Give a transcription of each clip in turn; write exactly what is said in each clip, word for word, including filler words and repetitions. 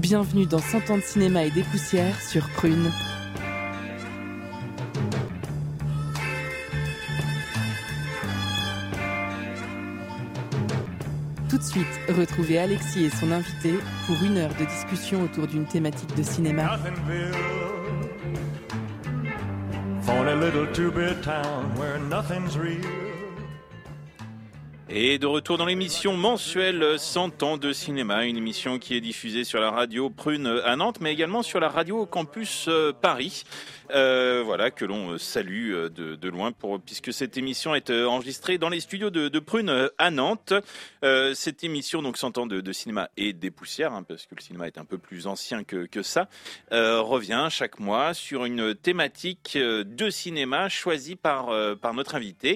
Bienvenue dans cent ans de cinéma et des poussières sur Prune. Tout de suite, retrouvez Alexis et son invité pour une heure de discussion autour d'une thématique de cinéma. Et de retour dans l'émission mensuelle cent ans de cinéma, une émission qui est diffusée sur la radio Prune à Nantes, mais également sur la radio Campus Paris. Euh, voilà, que l'on salue de, de loin, pour, puisque cette émission est enregistrée dans les studios de, de Prune à Nantes. Euh, cette émission, donc cent ans de, de cinéma et des poussières, hein, parce que le cinéma est un peu plus ancien que, que ça, euh, revient chaque mois sur une thématique de cinéma choisie par, par notre invité,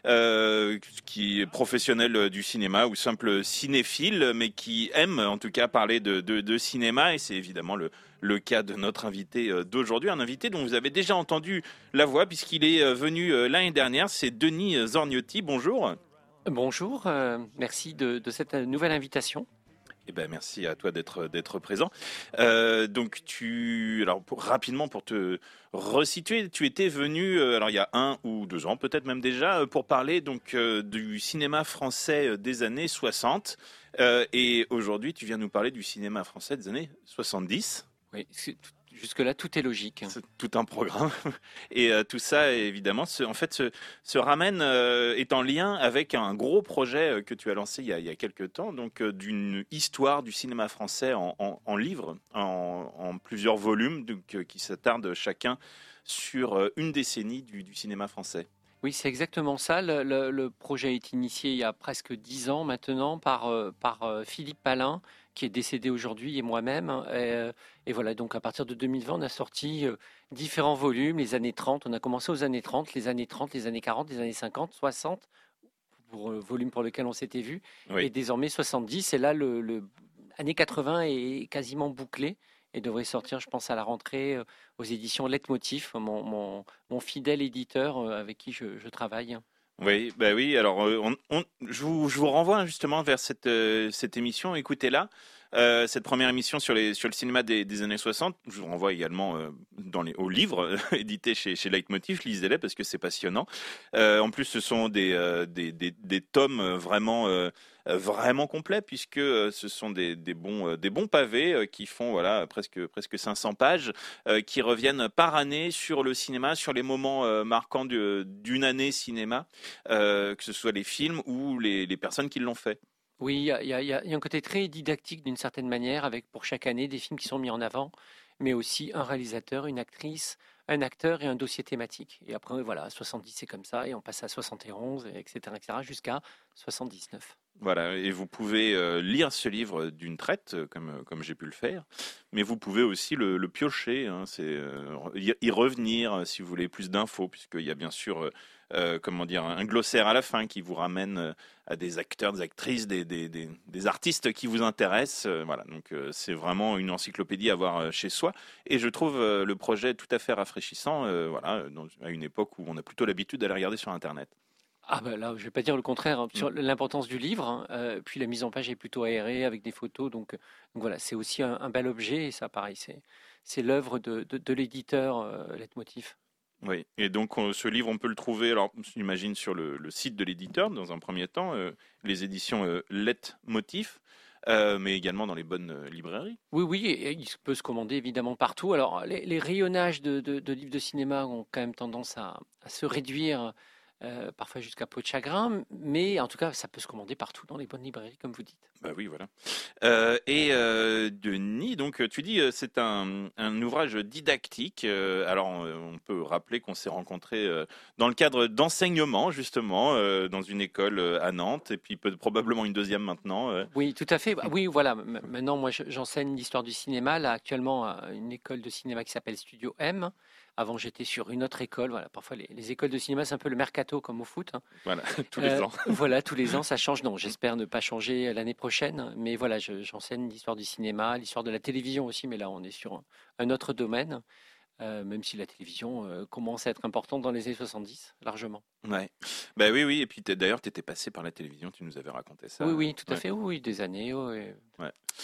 euh, qui est professionnel du cinéma ou simple cinéphile, mais qui aime en tout cas parler de, de, de cinéma, et c'est évidemment le le cas de notre invité d'aujourd'hui, un invité dont vous avez déjà entendu la voix puisqu'il est venu l'année dernière, c'est Denis Zorniotti. Bonjour. Bonjour, euh, merci de, de cette nouvelle invitation. Eh ben merci à toi d'être d'être présent. Euh, donc tu, alors pour, rapidement pour te resituer, tu étais venu, euh, alors il y a un ou deux ans peut-être même déjà, pour parler donc euh, du cinéma français des années soixante. Euh, et aujourd'hui tu viens nous parler du cinéma français des années soixante-dix. Oui, jusque-là, tout est logique. C'est tout un programme. Et euh, tout ça, évidemment, se, en fait, se, se ramène, euh, est en lien avec un gros projet que tu as lancé il y a, il y a quelques temps, donc euh, d'une histoire du cinéma français en, en, en livres, en, en plusieurs volumes, donc, euh, qui s'attardent chacun sur euh, une décennie du, du cinéma français. Oui, c'est exactement ça. Le, le, le projet a été initié il y a presque dix ans maintenant par, euh, par euh, Philippe Palin, qui est décédé aujourd'hui, et moi-même. Et, et voilà, donc à partir de deux mille vingt, on a sorti euh, différents volumes, les années trente. On a commencé aux années trente, les années trente, les années quarante, les années cinquante, soixante, pour le volume pour lequel on s'était vu. Oui. Et désormais soixante-dix. Et là, le, le années quatre-vingts est quasiment bouclé et devrait sortir, je pense, à la rentrée euh, aux éditions Leitmotiv, mon, mon, mon fidèle éditeur euh, avec qui je, je travaille. Oui, bah oui. Alors, on, on, je, vous, je vous renvoie justement vers cette, euh, cette émission. Écoutez-la, euh, cette première émission sur, les, sur le cinéma des, des années soixante. Je vous renvoie également euh, dans les, aux livres édités chez, chez Leitmotiv. Lisez-les parce que c'est passionnant. Euh, en plus, ce sont des, euh, des, des, des tomes vraiment euh, vraiment complets, puisque euh, ce sont des, des bons euh, des bons pavés euh, qui font voilà presque presque cinq cents pages, euh, qui reviennent par année sur le cinéma, sur les moments euh, marquants de, d'une année cinéma. Euh, que ce soit les films ou les, les personnes qui l'ont fait. Oui, il y, y, y, y a un côté très didactique d'une certaine manière, avec pour chaque année des films qui sont mis en avant, mais aussi un réalisateur, une actrice, un acteur et un dossier thématique. Et après, voilà, soixante-dix c'est comme ça, et on passe à soixante et onze, et cetera, et cetera, jusqu'à soixante-dix-neuf. Voilà, et vous pouvez euh, lire ce livre d'une traite, comme, comme j'ai pu le faire, mais vous pouvez aussi le, le piocher, hein, c'est, euh, y revenir si vous voulez plus d'infos, puisqu'il y a bien sûr euh, comment dire, un glossaire à la fin qui vous ramène à des acteurs, des actrices, des, des, des, des artistes qui vous intéressent. Euh, voilà, donc euh, c'est vraiment une encyclopédie à avoir chez soi, et je trouve euh, le projet tout à fait rafraîchissant, euh, voilà, dans, à une époque où on a plutôt l'habitude d'aller regarder sur Internet. Ah ben là, je ne vais pas dire le contraire, hein, sur l'importance du livre, hein, euh, puis la mise en page est plutôt aérée avec des photos, donc, donc voilà, c'est aussi un, un bel objet, et ça pareil, c'est, c'est l'œuvre de, de, de l'éditeur euh, Leitmotiv. Oui, et donc on, ce livre, on peut le trouver, alors j'imagine sur le, le site de l'éditeur, dans un premier temps, euh, les éditions euh, Leitmotiv, euh, mais également dans les bonnes euh, librairies. Oui, oui, et, et il peut se commander évidemment partout. Alors, les, les rayonnages de, de, de livres de cinéma ont quand même tendance à, à se réduire, Euh, parfois jusqu'à peau de chagrin, mais en tout cas, ça peut se commander partout dans les bonnes librairies, comme vous dites. Bah oui, voilà. Euh, et euh, Denis, donc tu dis c'est un, un ouvrage didactique. Euh, alors, on peut rappeler qu'on s'est rencontrés euh, dans le cadre d'enseignement, justement, euh, dans une école à Nantes, et puis peut, probablement une deuxième maintenant. Euh. Oui, tout à fait. Oui, voilà. Maintenant, moi, j'enseigne l'histoire du cinéma, là, actuellement, à une école de cinéma qui s'appelle Studio M. Avant, j'étais sur une autre école. Voilà, parfois, les, les écoles de cinéma, c'est un peu le mercato comme au foot. Hein. Voilà, tous les euh, ans. Voilà, tous les ans, ça change. Non, j'espère ne pas changer l'année prochaine. Mais voilà, je, j'enseigne l'histoire du cinéma, l'histoire de la télévision aussi. Mais là, on est sur un, un autre domaine, euh, même si la télévision euh, commence à être importante dans les années soixante-dix, largement. Ouais. Bah oui, oui. Et puis d'ailleurs, tu étais passé par la télévision. Tu nous avais raconté ça. Oui, oui, tout à ouais. fait. Oui, des années. Oui. Ouais.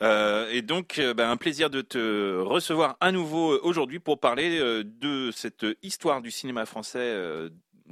Euh, et donc, euh, bah, un plaisir de te recevoir à nouveau aujourd'hui pour parler euh, de cette histoire du cinéma français, euh,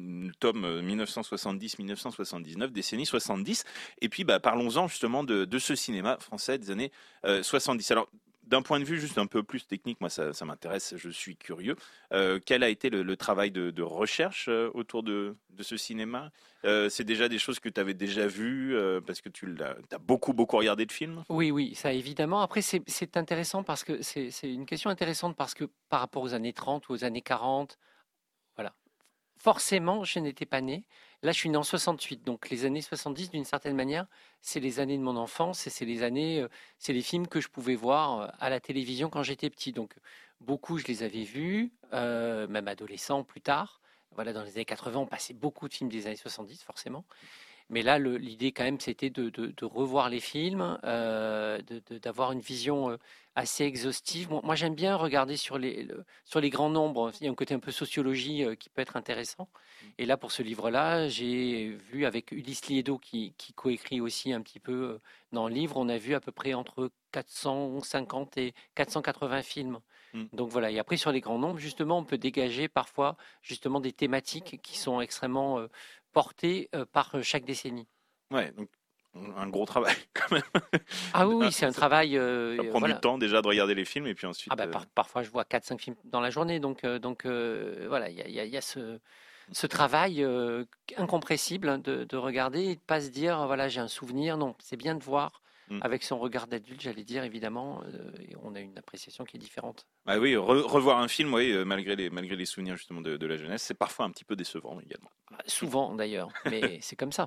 tome dix-neuf cent soixante-dix à dix-neuf cent soixante-dix-neuf, décennie soixante-dix. Et puis, bah, parlons-en justement de, de ce cinéma français des années euh, soixante-dix. Alors, d'un point de vue juste un peu plus technique, moi ça, ça m'intéresse, je suis curieux. Euh, quel a été le, le travail de, de recherche euh, autour de, de ce cinéma? euh, C'est déjà des choses que tu avais déjà vues euh, parce que tu l'as, as beaucoup beaucoup regardé de films? Oui, oui, ça évidemment. Après, c'est c'est intéressant parce que c'est c'est une question intéressante parce que par rapport aux années trente ou aux années quarante, voilà. Forcément, je n'étais pas né. Là, je suis né en soixante-huit, donc les années soixante-dix, d'une certaine manière, c'est les années de mon enfance et c'est les années, euh, c'est les films que je pouvais voir euh, à la télévision quand j'étais petit. Donc, beaucoup, je les avais vus, euh, même adolescent plus tard. Voilà, dans les années quatre-vingts, on passait beaucoup de films des années soixante-dix, forcément. Mais là, le- l'idée quand même, c'était de, de- de revoir les films, euh, de- de- d'avoir une vision euh, assez exhaustive. Moi, moi, j'aime bien regarder sur les, le- sur les grands nombres. Il y a un côté un peu sociologie euh, qui peut être intéressant. Et là, pour ce livre-là, j'ai vu avec Ulysse Liedo, qui, qui coécrit aussi un petit peu euh, dans le livre, on a vu à peu près entre quatre cent cinquante et quatre cent quatre-vingts films. Mm. Donc voilà, et après sur les grands nombres, justement, on peut dégager parfois justement des thématiques qui sont extrêmement euh, portées euh, par euh, chaque décennie. Ouais, donc un gros travail quand même. Ah oui, oui, c'est un ça, travail. ça euh, prend du voilà. temps déjà de regarder les films et puis Ah ensuite. bah, euh, par- parfois, je vois quatre cinq films dans la journée. Donc, euh, donc euh, voilà, il y a, il y a- il y a ce, ce travail euh, incompressible hein, de, de regarder et de pas se dire, voilà, j'ai un souvenir. Non, c'est bien de voir mm. avec son regard d'adulte, j'allais dire, évidemment. euh, et on a une appréciation qui est différente. Ah oui, re- revoir un film, oui, euh, malgré les malgré les souvenirs justement de, de la jeunesse, c'est parfois un petit peu décevant également. Bah, souvent, d'ailleurs, mais c'est comme ça.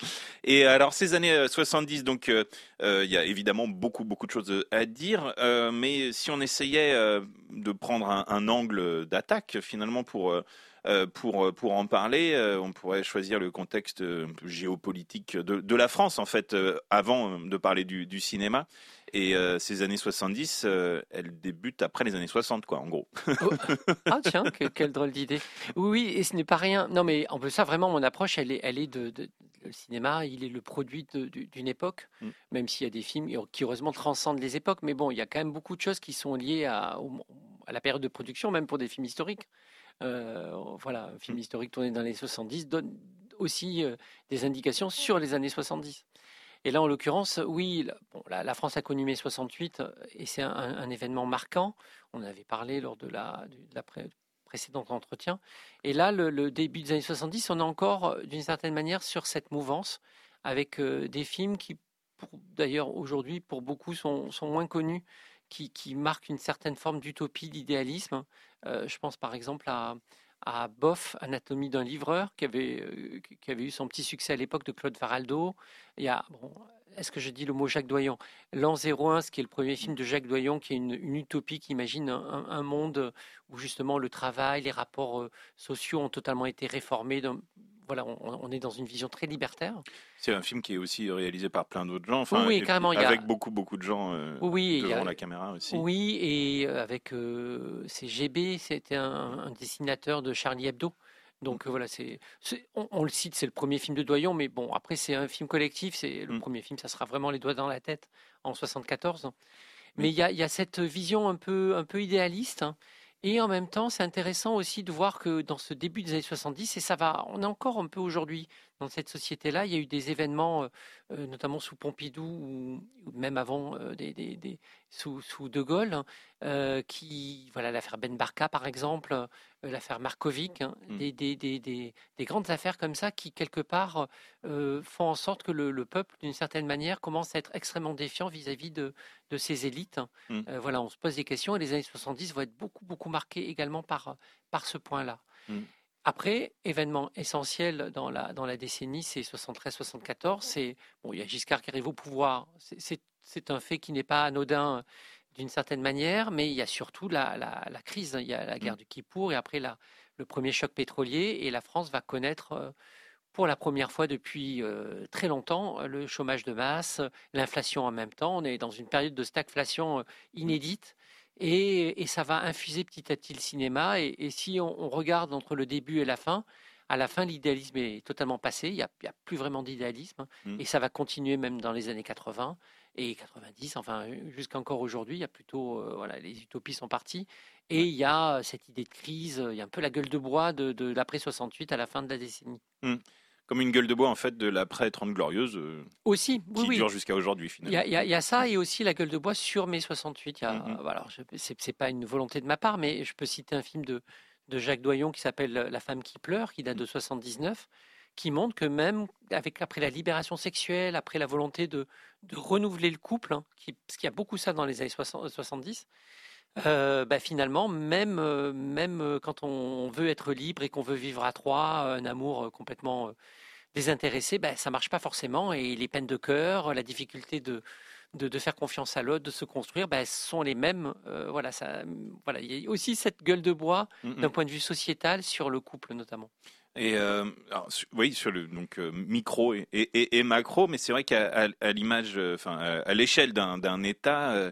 Et alors ces années euh, soixante-dix, donc euh, euh, il y a évidemment beaucoup beaucoup de choses à dire, euh, mais si on essayait euh, de prendre un, un angle d'attaque finalement pour euh, euh, pour pour en parler, euh, on pourrait choisir le contexte euh, un peu géopolitique de, de la France en fait euh, avant de parler du, du cinéma. Et euh, ces années soixante-dix, euh, elles débutent après les années soixante, quoi, en gros. Oh, ah tiens, que- quelle drôle d'idée. Oui, oui, et ce n'est pas rien. Non, mais en plus ça, vraiment, mon approche, elle est, elle est de, de- le cinéma, il est le produit de- du- d'une époque, Mm. même s'il y a des films qui heureusement transcendent les époques. Mais bon, il y a quand même beaucoup de choses qui sont liées à, au- à la période de production, même pour des films historiques. Euh, voilà, un film Mm. historique tourné dans les années soixante-dix donne aussi euh, des indications sur les années soixante-dix. Et là, en l'occurrence, oui, la, bon, la, la France a connu mai soixante-huit euh, et c'est un, un événement marquant. On en avait parlé lors de la, de la pré- précédente entretien. Et là, le, le début des années soixante-dix, on est encore, euh, d'une certaine manière, sur cette mouvance avec euh, des films qui, pour- d'ailleurs, aujourd'hui, pour beaucoup, sont, sont moins connus, qui, qui marquent une certaine forme d'utopie, d'idéalisme. Euh, je pense par exemple à, à Boff, Anatomie d'un livreur, qui avait, euh, qui avait eu son petit succès à l'époque de Claude Faraldo. Il y a, bon, est-ce que je dis le mot Jacques Doyon? L'an zéro un, ce qui est le premier film de Jacques Doyon, qui est une, une utopie qui imagine un, un- un monde où justement le travail, les rapports euh, sociaux ont totalement été réformés. Dans- voilà, on, on est dans une vision très libertaire. C'est un film qui est aussi réalisé par plein d'autres gens, Oui, enfin, oui, et puis carrément. Il y avec a, beaucoup beaucoup de gens euh, oui, oui, il y devant a, la caméra aussi. oui, et euh, avec euh, c'est G B, c'était un, un dessinateur de Charlie Hebdo. Donc euh, voilà, c'est, c'est- on, on le cite, c'est le premier film de Doyon, mais bon, après c'est un film collectif. C'est le Mm. premier film, ça sera vraiment Les Doigts dans la tête en soixante-quatorze. Mais Oui. il y a, il y a cette vision un peu, un peu idéaliste, hein. Et en même temps, c'est intéressant aussi de voir que dans ce début des années soixante-dix, et ça va, on est encore un peu aujourd'hui dans cette société-là, il y a eu des événements, euh, euh, notamment sous Pompidou ou, ou même avant, euh, des, des- des- sous, sous De Gaulle, hein, euh, qui, voilà, l'affaire Ben Barka par exemple, euh, l'affaire Markovic, hein, Mm. des, des- des- des- des grandes affaires comme ça qui, quelque part, euh, font en sorte que le, le peuple, d'une certaine manière, commence à être extrêmement défiant vis-à-vis de, de ces élites. Mm. Euh, voilà, on se pose des questions et les années soixante-dix vont être beaucoup, beaucoup marquées également par, par ce point-là. Mm. Après, événement essentiel dans la, dans la décennie, c'est soixante-treize soixante-quatorze. C'est, bon, il y a Giscard qui arrive au pouvoir. C'est, c'est, c'est un fait qui n'est pas anodin d'une certaine manière, mais il y a surtout la, la, la crise. Il y a la guerre Mm. du Kippour et après la, le premier choc pétrolier. Et la France va connaître, euh, pour la première fois depuis euh, très longtemps, euh, le chômage de masse, l'inflation en même temps. On est dans une période de stagflation euh, inédite. Et, et ça va infuser petit à petit le cinéma. Et, et si on, on regarde entre le début et la fin, à la fin, l'idéalisme est totalement passé. Il n'y a, il y a plus vraiment d'idéalisme. Mm. Et ça va continuer même dans les années quatre-vingts. Et quatre-vingt-dix, enfin, jusqu'encore aujourd'hui, il y a plutôt, euh, voilà, les utopies sont parties. Et il y a cette idée de crise, il y a un peu la gueule de bois de, de l'après soixante-huit à la fin de la décennie. Mmh. Comme une gueule de bois, en fait, de l'après Trente Glorieuses, euh, aussi, oui, qui oui. dure jusqu'à aujourd'hui, finalement. Il y, a, il y a ça et aussi la gueule de bois sur mai soixante-huit. Il y a, Mmh. voilà, je, c'est, c'est pas une volonté de ma part, mais je peux citer un film de, de Jacques Doyon qui s'appelle La femme qui pleure, qui date de soixante-dix-neuf, qui montre que même avec, après la libération sexuelle, après la volonté de, de renouveler le couple, hein, qui, parce qu'il y a beaucoup ça dans les années soixante, soixante-dix, euh, bah finalement, même, euh, même quand on veut être libre et qu'on veut vivre à trois, un amour complètement... Euh, désintéressé, ben, ça marche pas forcément et les peines de cœur, la difficulté de, de, de faire confiance à l'autre, de se construire, ben, sont les mêmes. Euh, voilà, ça, voilà, il y a aussi cette gueule de bois Mmh. d'un point de vue sociétal sur le couple notamment. Et euh, alors, su- oui, sur le donc euh, micro et, et, et macro, mais c'est vrai qu'à à, à l'image, enfin à, à l'échelle d'un d'un État, euh,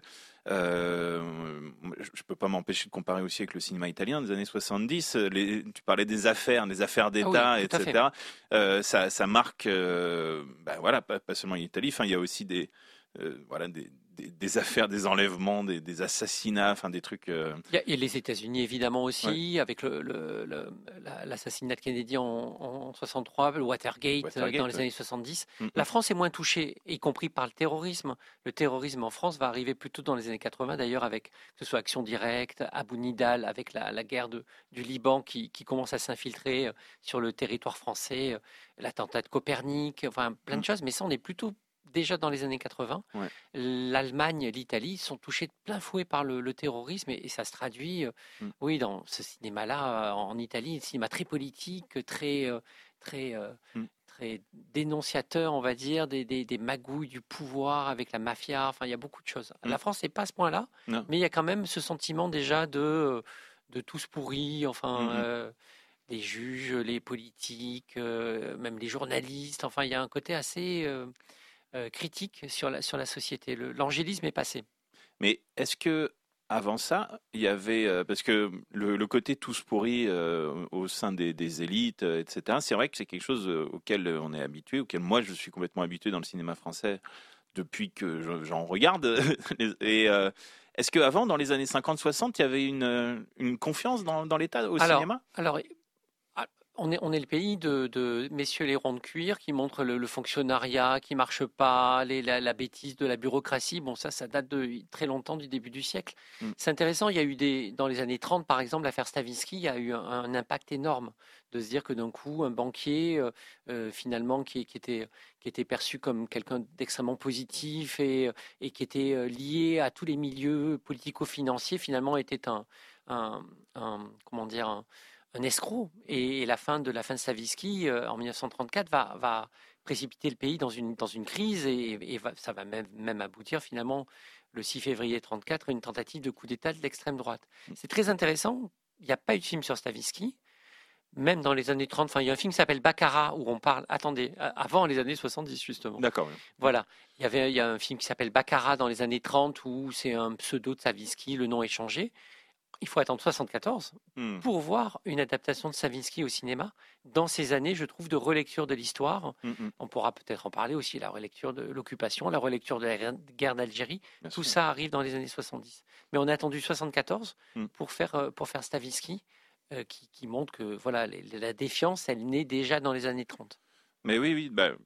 euh, je ne peux pas m'empêcher de comparer aussi avec le cinéma italien des années soixante-dix. Les, tu parlais des affaires, des affaires d'État, Ah oui, tout à fait. et cetera. Euh, ça, ça marque, euh, ben voilà, pas, pas seulement l'Italie. Enfin, il y a aussi des, euh, voilà, des, des, des affaires, des enlèvements, des, des assassinats, enfin des trucs. euh, Il y a, il y a les États-Unis évidemment aussi, Ouais. avec le, le- le- la- l'assassinat de Kennedy en, en soixante-trois, le Watergate, Watergate, dans les ouais. années soixante-dix. Mm, mm. La France est moins touchée, y compris par le terrorisme. Le terrorisme en France va arriver plutôt dans les années quatre-vingts, d'ailleurs, avec que ce soit Action Directe, Abu Nidal, avec la, la guerre de- du Liban qui, qui commence à s'infiltrer euh, sur le territoire français, euh, l'attentat de Copernic, enfin plein de Mm. choses. Mais ça, on est plutôt déjà dans les années quatre-vingts. Ouais. L'Allemagne, l'Italie sont touchés de plein fouet par le, le terrorisme et, et ça se traduit, euh, Mm. oui, dans ce cinéma-là, euh, en Italie, un cinéma très politique, très, euh, très, euh, Mm. très dénonciateur, on va dire, des, des, des magouilles du pouvoir avec la mafia. Enfin, il y a beaucoup de choses. Mm. La France n'est pas à ce point-là, Non. mais il y a quand même ce sentiment déjà de, euh, de tous pourris, enfin. Mm, mm. euh, les juges, les politiques, euh, même les journalistes. Enfin, il y a un côté assez euh, euh, critique sur la, sur la société. Le- L'angélisme est passé. Mais est-ce que avant ça, il y avait euh, parce que le, le côté tous pourris euh, au sein des, des élites, euh, et cetera. C'est vrai que c'est quelque chose euh, auquel on est habitué, auquel moi je suis complètement habitué dans le cinéma français depuis que je- j'en regarde. Et euh, est-ce qu'avant, dans les années cinquante soixante, il y avait une, euh, une confiance dans, dans l'État au Alors, cinéma? alors ah, on est, on est le pays de, de messieurs les ronds de cuir qui montrent le, le fonctionnariat qui marche pas, les- la, la bêtise de la bureaucratie. Bon, ça, ça date de très longtemps, du début du siècle. Mm. C'est intéressant. Il y a eu des, dans les années trente, par exemple, l'affaire Stavisky, il y a eu un, un impact énorme de se dire que d'un coup, un banquier, euh, euh, finalement, qui, qui était, qui était perçu comme quelqu'un d'extrêmement positif et, et qui était euh, lié à tous les milieux politico-financiers, finalement, était un, un, un- comment dire, un, un escroc. Et la fin de la fin de Stavisky euh, en mille neuf cent trente-quatre va, va précipiter le pays dans une, dans une crise et, et va- ça va même, même aboutir finalement le six février trente-quatre à une tentative de coup d'État de l'extrême droite. C'est très intéressant. Il n'y a pas eu de film sur Stavisky. Même dans les années trente, enfin, il y a un film qui s'appelle Baccarat où on parle, attendez, a- avant les années soixante-dix justement. D'accord. oui. Voilà, il y avait, il y a un film qui s'appelle Baccarat dans les années trente où c'est un pseudo de Stavisky, le nom est changé. Il faut attendre soixante-quatorze Hmm. pour voir une adaptation de Stravinsky au cinéma. Dans ces années, je trouve, de relecture de l'histoire. Hmm, hmm. On pourra peut-être en parler aussi, la relecture de l'occupation, la relecture de la guerre d'Algérie. Bien Tout sûr. ça arrive dans les années soixante-dix. Mais on a attendu soixante-quatorze Mm. pour faire, euh, pour faire Stravinsky, euh, qui, qui montre que voilà, les- la défiance, elle naît déjà dans les années trente. Mais oui, oui, bah,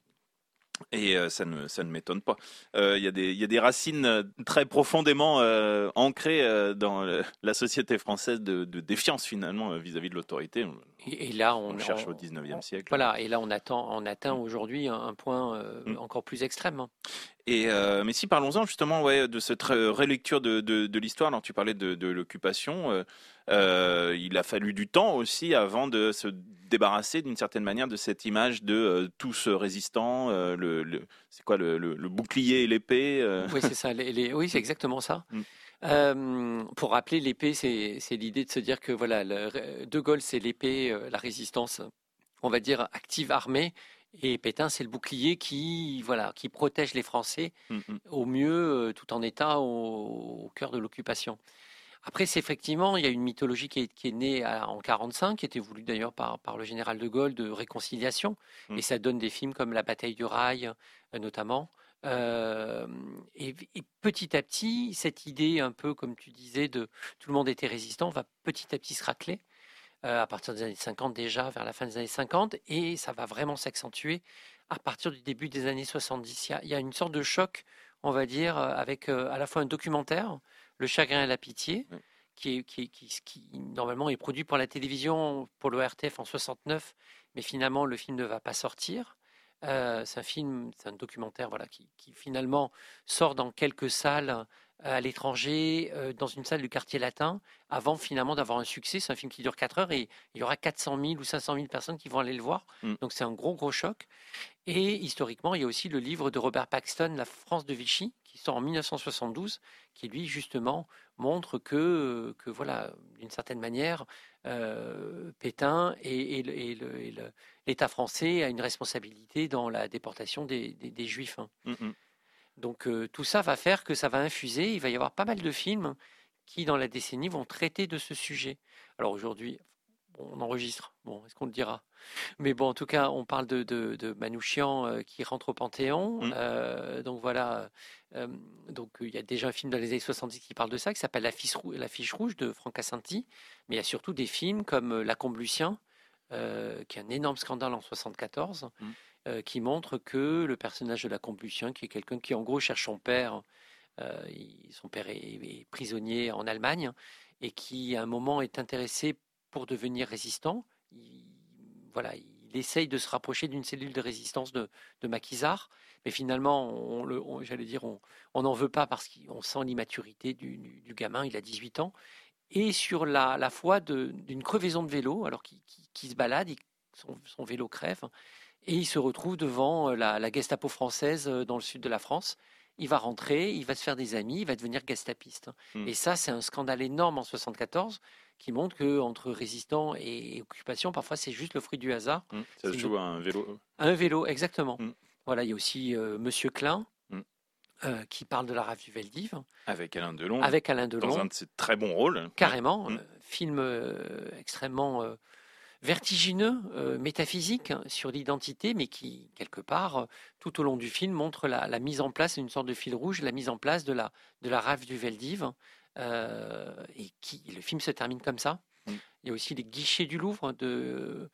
et euh, ça ne, ça ne m'étonne pas. Euh, Il y a des, il y a des racines euh, très profondément euh, ancrées euh, dans le- la société française de, de défiance finalement euh, vis-à-vis de l'autorité. On, Et, et là, on, on le cherche on- au dix-neuvième on- siècle. Voilà, et là, on, attend, on atteint Mm. aujourd'hui un, un point euh, Mm. encore plus extrême. hein. Et euh, mais si parlons-en justement ouais, de cette ré- relecture de, de, de l'histoire. Alors tu parlais de, de l'occupation. Euh, euh, il a fallu du temps aussi avant de se débarrasser d'une certaine manière de cette image de euh, tous résistants. Euh, le, le- c'est quoi le, le, le bouclier et l'épée euh, Oui, c'est ça. les- les- oui, c'est exactement ça. Mm. Euh, pour rappeler, l'épée, c'est c'est l'idée de se dire que voilà, le- De Gaulle, c'est l'épée, euh, la résistance, on va dire active, armée, et Pétain, c'est le bouclier qui voilà, qui protège les Français Mm, mm. au mieux, euh, tout en étant au, au cœur de l'occupation. Après, c'est effectivement, il y a une mythologie qui est, qui est née à- en quarante-cinq, qui était voulue d'ailleurs par, par le général de Gaulle, de réconciliation, Mm. et ça donne des films comme La bataille du Rail, euh, notamment, Euh, et, et petit à petit, cette idée un peu, comme tu disais, de tout le monde était résistant, va petit à petit se racler. Euh, à partir des années cinquante déjà, vers la fin des années cinquante, et ça va vraiment s'accentuer à partir du début des années soixante-dix. Il y a, il y a une sorte de choc, on va dire, euh, avec euh, à la fois un documentaire, Le chagrin et la pitié, Ouais. qui, est, qui, est- qui, qui, normalement est produit pour la télévision, pour le R T F en soixante-neuf, mais finalement le film ne va pas sortir. Euh, c'est un film, c'est un documentaire voilà, qui, qui finalement sort dans quelques salles euh, à l'étranger, euh, dans une salle du quartier latin, avant finalement d'avoir un succès. C'est un film qui dure quatre heures et il y aura quatre cent mille ou cinq cent mille personnes qui vont aller le voir. Mm. Donc c'est un gros, gros choc. Et historiquement, il y a aussi le livre de Robert Paxton, La France de Vichy, qui sort en mille neuf cent soixante-douze, qui lui, justement, montre que, que voilà, d'une certaine manière, euh, Pétain et, et le- et le- et le- l'État français a une responsabilité dans la déportation des, des- des Juifs, hein. Mm, mm. Donc euh, tout ça va faire que ça va infuser. Il va y avoir pas mal de films qui, dans la décennie, vont traiter de ce sujet. Alors aujourd'hui, bon, on enregistre. Bon, est-ce qu'on le dira? Mais bon, en tout cas, on parle de, de, de Manouchian euh, qui rentre au Panthéon. Mm. Euh, donc voilà. Euh, donc il y a déjà un film dans les années soixante-dix qui parle de ça, qui s'appelle La Fiche, Rou- La Fiche Rouge de Franck Assinti. Mais il y a surtout des films comme euh, La Combe Lucien, euh, qui est un énorme scandale en soixante-quatorze, Mm. euh, qui montre que le personnage de La Combe Lucien, qui est quelqu'un qui en gros cherche son père, euh, il- son père est, est prisonnier en Allemagne, et qui à un moment est intéressé pour devenir résistant. Il, voilà, il essaye de se rapprocher d'une cellule de résistance de, de maquisards, mais finalement, on le, on- j'allais dire, on on n'en veut pas parce qu'on sent l'immaturité du, du- du gamin, il a dix-huit ans, et sur la, la foi de- d'une crevaison de vélo, alors qu'il qu'il- qu'il se balade, il- son, son vélo crève, et il se retrouve devant euh, la, la Gestapo française euh, dans le sud de la France. Il va rentrer, il va se faire des amis, il va devenir gestapiste. Mm. Et ça, c'est un scandale énorme en soixante-quatorze qui montre que entre résistants et occupation, parfois c'est juste le fruit du hasard. Mm. Ça se C'est joue à un vélo. Un vélo, exactement. Mm. Voilà, il y a aussi euh, Monsieur Klein Mm. euh, qui parle de la rave du Veldiv Avec Alain Delon. avec Alain Dans Delon, un de ses très bons rôles. carrément, Mm. euh, film euh, extrêmement euh, vertigineux, euh, métaphysique hein, sur l'identité, mais qui, quelque part, euh, tout au long du film, montre la, la mise en place, une sorte de fil rouge, la mise en place de la, de la rave du Veldiv. euh, et qui, le film se termine comme ça. Mm. Il y a aussi Les Guichets du Louvre de,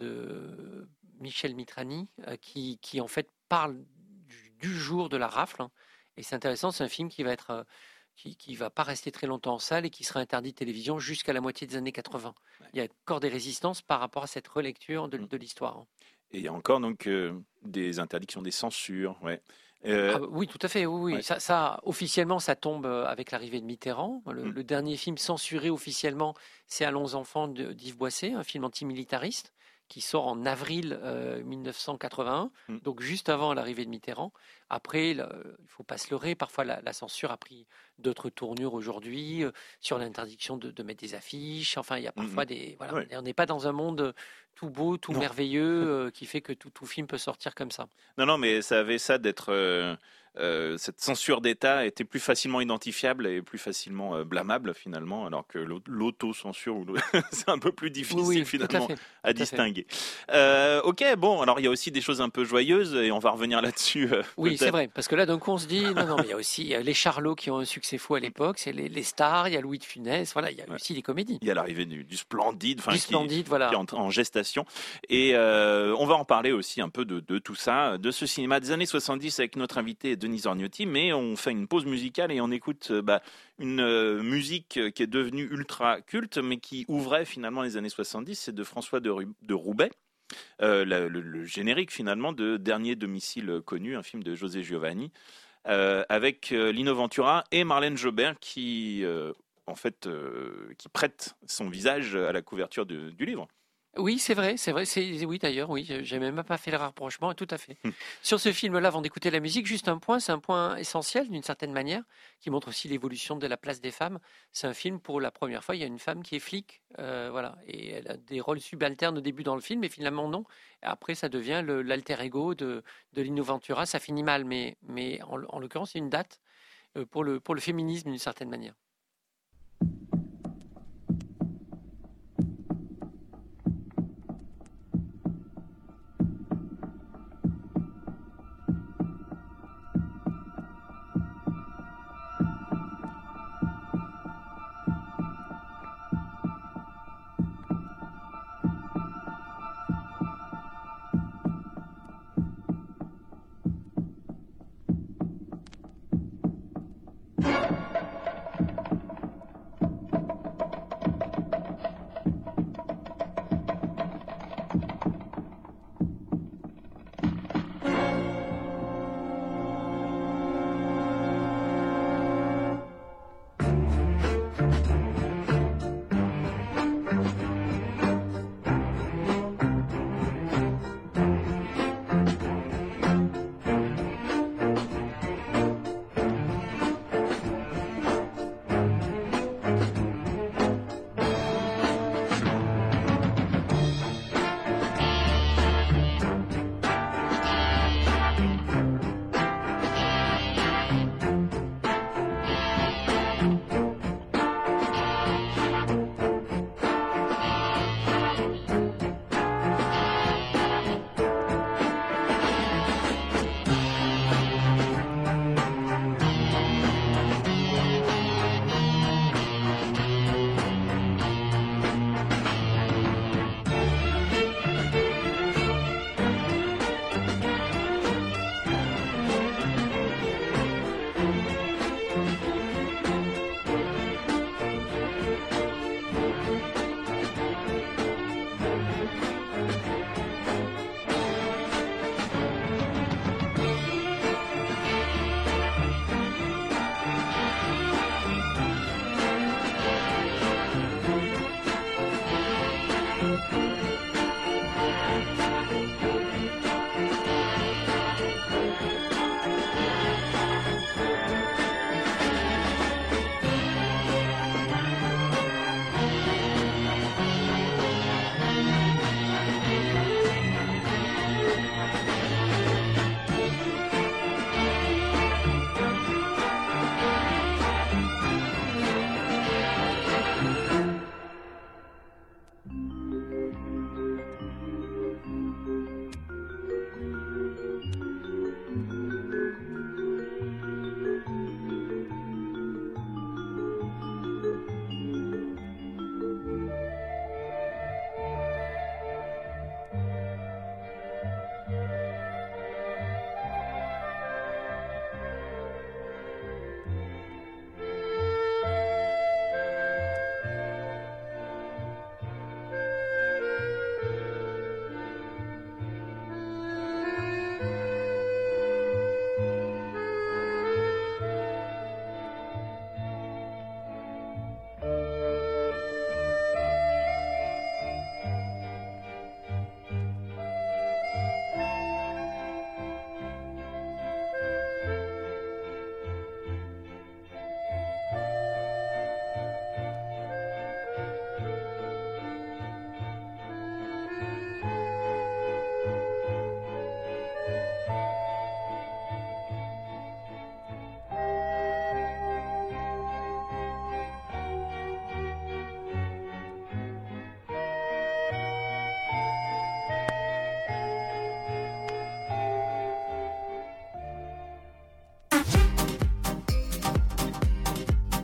de Michel Mitrani, euh, qui, qui, en fait, parle du, du jour de la rafle. hein. Et c'est intéressant, c'est un film qui va être... euh, qui qui va pas rester très longtemps en salle et qui sera interdit de télévision jusqu'à la moitié des années quatre-vingts. Ouais. Il y a encore des résistances par rapport à cette relecture de, Mm. de l'histoire. hein. Et il y a encore donc euh, des interdictions, des censures. Ouais. Euh, Ah bah oui, tout à fait. Oui, oui. ouais. Ça, ça, officiellement, ça tombe euh, avec l'arrivée de Mitterrand. Le, Mm. le dernier film censuré officiellement, c'est Allons enfants de- d'Yves Boisset, un film antimilitariste qui sort en avril euh, mille neuf cent quatre-vingt-un, Mm. donc juste avant l'arrivée de Mitterrand. Après, le- il ne faut pas se leurrer, parfois la, la censure a pris d'autres tournures aujourd'hui, euh, sur l'interdiction de, de mettre des affiches. Enfin, il y a parfois Mhm. des... Voilà, Ouais. on n'est pas dans un monde tout beau, tout Non. merveilleux, euh, qui fait que tout, tout film peut sortir comme ça. Non, non, mais ça avait ça d'être. euh, euh, cette censure d'État était plus facilement identifiable et plus facilement euh, blâmable finalement, alors que l'au- l'autocensure, ou le- c'est un peu plus difficile Oui, oui, tout à finalement fait. à tout à fait. distinguer. Euh, ok, bon, alors il y a aussi des choses un peu joyeuses et on va revenir là-dessus. euh, Oui, c'est peut-être. vrai, parce que là, d'un coup, on se dit, non, non, mais il y a aussi euh, les Charlots qui ont un succès fou à l'époque, c'est les, les stars, il y a Louis de Funès, voilà, il y a Ouais. aussi des comédies. Il y a l'arrivée du, du Splendide, enfin Du qui, Splendide, voilà. qui est en, en gestation. Et euh, on va en parler aussi un peu de, de tout ça, de ce cinéma des années soixante-dix avec notre invité Denise Orgnotti. Mais on fait une pause musicale et on écoute euh, bah, une euh, musique qui est devenue ultra culte, mais qui ouvrait finalement les années soixante-dix. C'est de François de, Ru- de Roubaix. Euh, la- le, le générique finalement de Dernier domicile connu, un film de José Giovanni, euh, avec euh, Lino Ventura et Marlène Jobert qui, euh, en fait, euh, qui prête son visage à la couverture de- du livre. Oui, c'est vrai, c'est vrai, c'est oui d'ailleurs, oui, j'ai même pas fait le rapprochement, tout à fait. Hmm. Sur ce film-là, avant d'écouter la musique, juste un point, c'est un point essentiel d'une certaine manière, qui montre aussi l'évolution de la place des femmes. C'est un film pour la première fois, il y a une femme qui est flic, euh, voilà, et elle a des rôles subalternes au début dans le film, mais finalement non. Et après, ça devient le- l'alter ego de, de Lino Ventura. Ça finit mal, mais, mais en, en l'occurrence, c'est une date euh, pour le, pour le féminisme d'une certaine manière.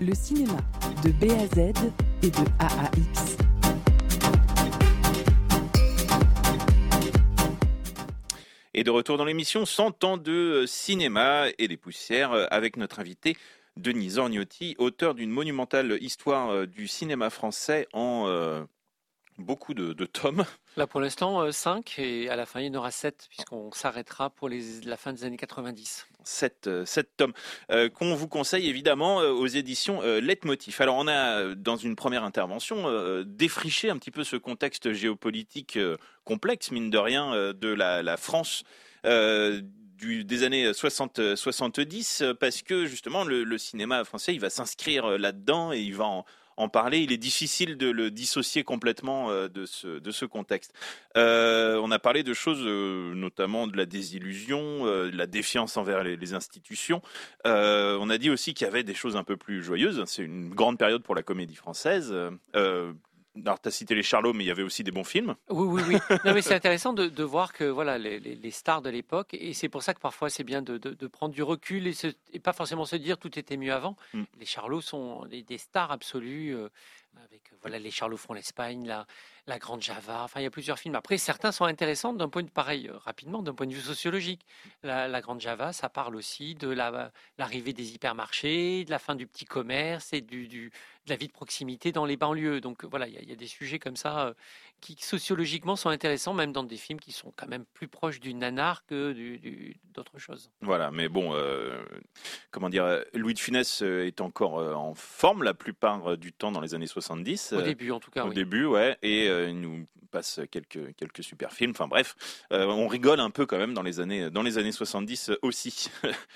le cinéma de B à Z et de A à X. Et de retour dans l'émission cent ans de cinéma et des poussières avec notre invité Denis Zorgnotti, auteur d'une monumentale histoire du cinéma français en euh, beaucoup de, de tomes. Là pour l'instant cinq et à la fin il y en aura sept puisqu'on s'arrêtera pour les, la fin des années quatre-vingt-dix. sept tomes euh, qu'on vous conseille évidemment euh, aux éditions euh, Leitmotiv. Alors on a dans une première intervention euh, défriché un petit peu ce contexte géopolitique euh, complexe mine de rien euh, de la, la France euh, du, des années soixante soixante-dix parce que justement le, le cinéma français il va s'inscrire là-dedans et il va en en parler, il est difficile de le dissocier complètement euh, de, ce, de ce contexte. Euh, on a parlé de choses, euh, notamment de la désillusion, euh, de la défiance envers les, les institutions. Euh, on a dit aussi qu'il y avait des choses un peu plus joyeuses. C'est une grande période pour la comédie française. Euh, Alors, tu as cité les Charlots, mais il y avait aussi des bons films. Oui, oui, oui. Non, mais c'est intéressant de, de voir que voilà, les, les, les stars de l'époque, et c'est pour ça que parfois c'est bien de, de, de prendre du recul et, se, et pas forcément se dire tout était mieux avant. Mm. Les Charlots sont des, des stars absolues, euh, avec voilà, les Charlots font l'Espagne, la, la Grande Java, enfin il y a plusieurs films. Après, certains sont intéressants d'un point de pareil, euh, rapidement, d'un point de vue sociologique. La, la Grande Java, ça parle aussi de la, l'arrivée des hypermarchés, de la fin du petit commerce et du, du de la vie de proximité dans les banlieues. Donc voilà, il y, y a des sujets comme ça euh, qui sociologiquement sont intéressants, même dans des films qui sont quand même plus proches du nanar que du, du, d'autres choses. Voilà, mais bon, euh, comment dire, Louis de Funès est encore euh, en forme la plupart du temps dans les années soixante-dix. Au début, en tout cas. Au oui. début, ouais, et euh, il nous passe quelques quelques super films. Enfin bref, euh, on rigole un peu quand même dans les années dans les années soixante-dix aussi.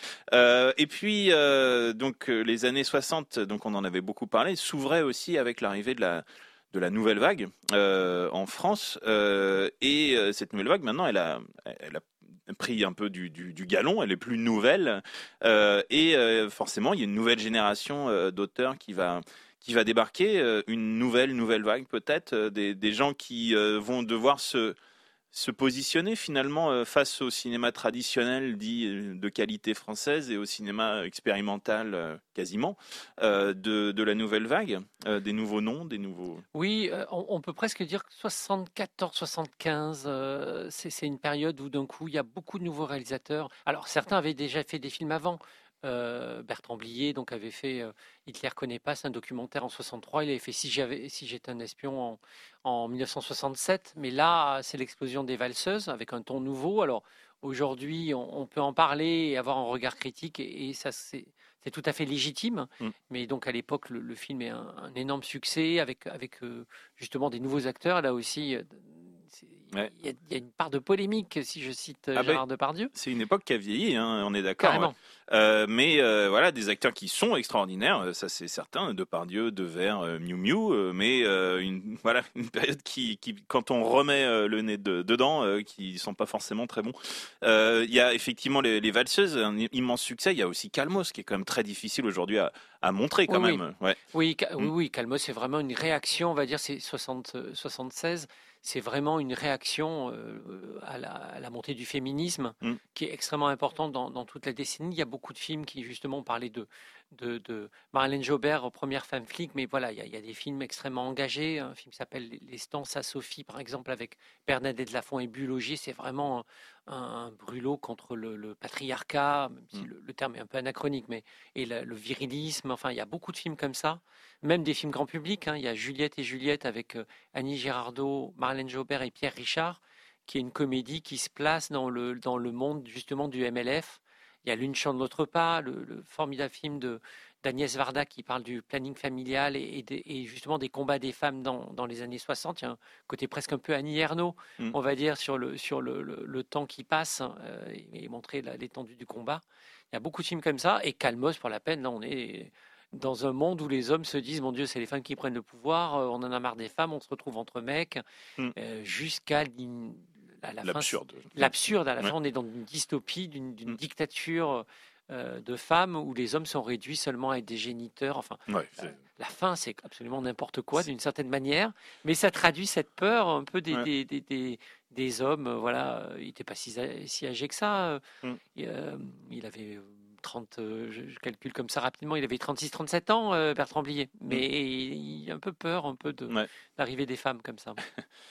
euh, et puis euh, donc les années soixante, donc on en avait beaucoup parlé, s'ouvrait aussi avec l'arrivée de la de la nouvelle vague euh, en France euh, et euh, cette nouvelle vague maintenant elle a elle a pris un peu du, du, du galon, elle est plus nouvelle euh, et euh, forcément il y a une nouvelle génération euh, d'auteurs qui va qui va débarquer, euh, une nouvelle nouvelle vague peut-être euh, des, des gens qui euh, vont devoir se se positionner finalement euh, face au cinéma traditionnel dit euh, de qualité française et au cinéma expérimental euh, quasiment euh, de, de la nouvelle vague, euh, des nouveaux noms, des nouveaux... Oui, euh, on, on peut presque dire que soixante-quatorze soixante-quinze, euh, c'est, c'est une période où d'un coup il y a beaucoup de nouveaux réalisateurs. Alors certains avaient déjà fait des films avant. Euh, Bertrand Blier donc avait fait euh, Hitler connaît pas, c'est un documentaire en soixante-trois. Il avait fait Si j'avais, si j'étais un espion en, en dix-neuf cent soixante-sept. Mais là, c'est l'explosion des valseuses avec un ton nouveau. Alors aujourd'hui, on, on peut en parler et avoir un regard critique et, et ça c'est, c'est tout à fait légitime. Mm. Mais donc à l'époque, le, le film est un, un énorme succès avec avec euh, justement des nouveaux acteurs. Là aussi. Euh, Il ouais. y, y a une part de polémique, si je cite ah Gérard ben, Depardieu. C'est une époque qui a vieilli, hein, on est d'accord. Carrément. Ouais. Euh, mais euh, voilà, des acteurs qui sont extraordinaires, ça c'est certain. Depardieu, Devers, euh, Miu Miu, euh, mais euh, une, voilà, une période qui, qui, quand on remet euh, le nez de, dedans, euh, qui sont pas forcément très bons. Il euh, y a effectivement les, les valseuses, un immense succès. Il y a aussi Calmos, qui est quand même très difficile aujourd'hui à, à montrer quand oui, même. Oui, ouais. oui, oui, oui, Calmos, c'est vraiment une réaction, on va dire, c'est soixante, soixante-seize. C'est vraiment une réaction euh, à, la, à la montée du féminisme mm. qui est extrêmement importante dans, dans toute la décennie. Il y a beaucoup de films qui justement parlaient de, de, de Marlène Jobert, première femme flic, mais voilà, il y, a, il y a des films extrêmement engagés. Un film qui s'appelle Les Stances à Sophie, par exemple, avec Bernadette Lafont et Bulogier. C'est vraiment un, un brûlot contre le, le patriarcat, même si mm. le, le terme est un peu anachronique, mais et le, le virilisme. Enfin, il y a beaucoup de films comme ça. Même des films grand public, hein. Il y a Juliette et Juliette avec euh, Annie Girardot, Marlène Jobert et Pierre Richard, qui est une comédie qui se place dans le, dans le monde justement du M L F. Il y a L'une chante l'autre pas, le, le formidable film de, d'Agnès Varda qui parle du planning familial et, et, de, et justement des combats des femmes dans, dans les années soixante. Il y a un côté presque un peu Annie Ernaux, mmh. on va dire, sur le, sur le, le, le temps qui passe euh, et, et montrer la, l'étendue du combat. Il y a beaucoup de films comme ça. Et Calmos, pour la peine, là on est... dans un monde où les hommes se disent mon Dieu, c'est les femmes qui prennent le pouvoir, euh, on en a marre des femmes, on se retrouve entre mecs, mm. euh, jusqu'à la, la l'absurde. Fin, l'absurde, à la ouais. fin, on est dans une dystopie, d'une, d'une mm. dictature euh, de femmes où les hommes sont réduits seulement à être des géniteurs. Enfin, ouais, la, la fin, c'est absolument n'importe quoi d'une certaine manière, mais ça traduit cette peur un peu des, ouais. des, des, des, des hommes. Voilà, il n'était pas si, si âgé que ça. Mm. Il, euh, il avait trente, euh, je, je calcule comme ça rapidement, il avait trente-six trente-sept ans, euh, Bertrand Blier. Mais mmh. il a un peu peur un peu de, ouais. d'arrivée des femmes comme ça.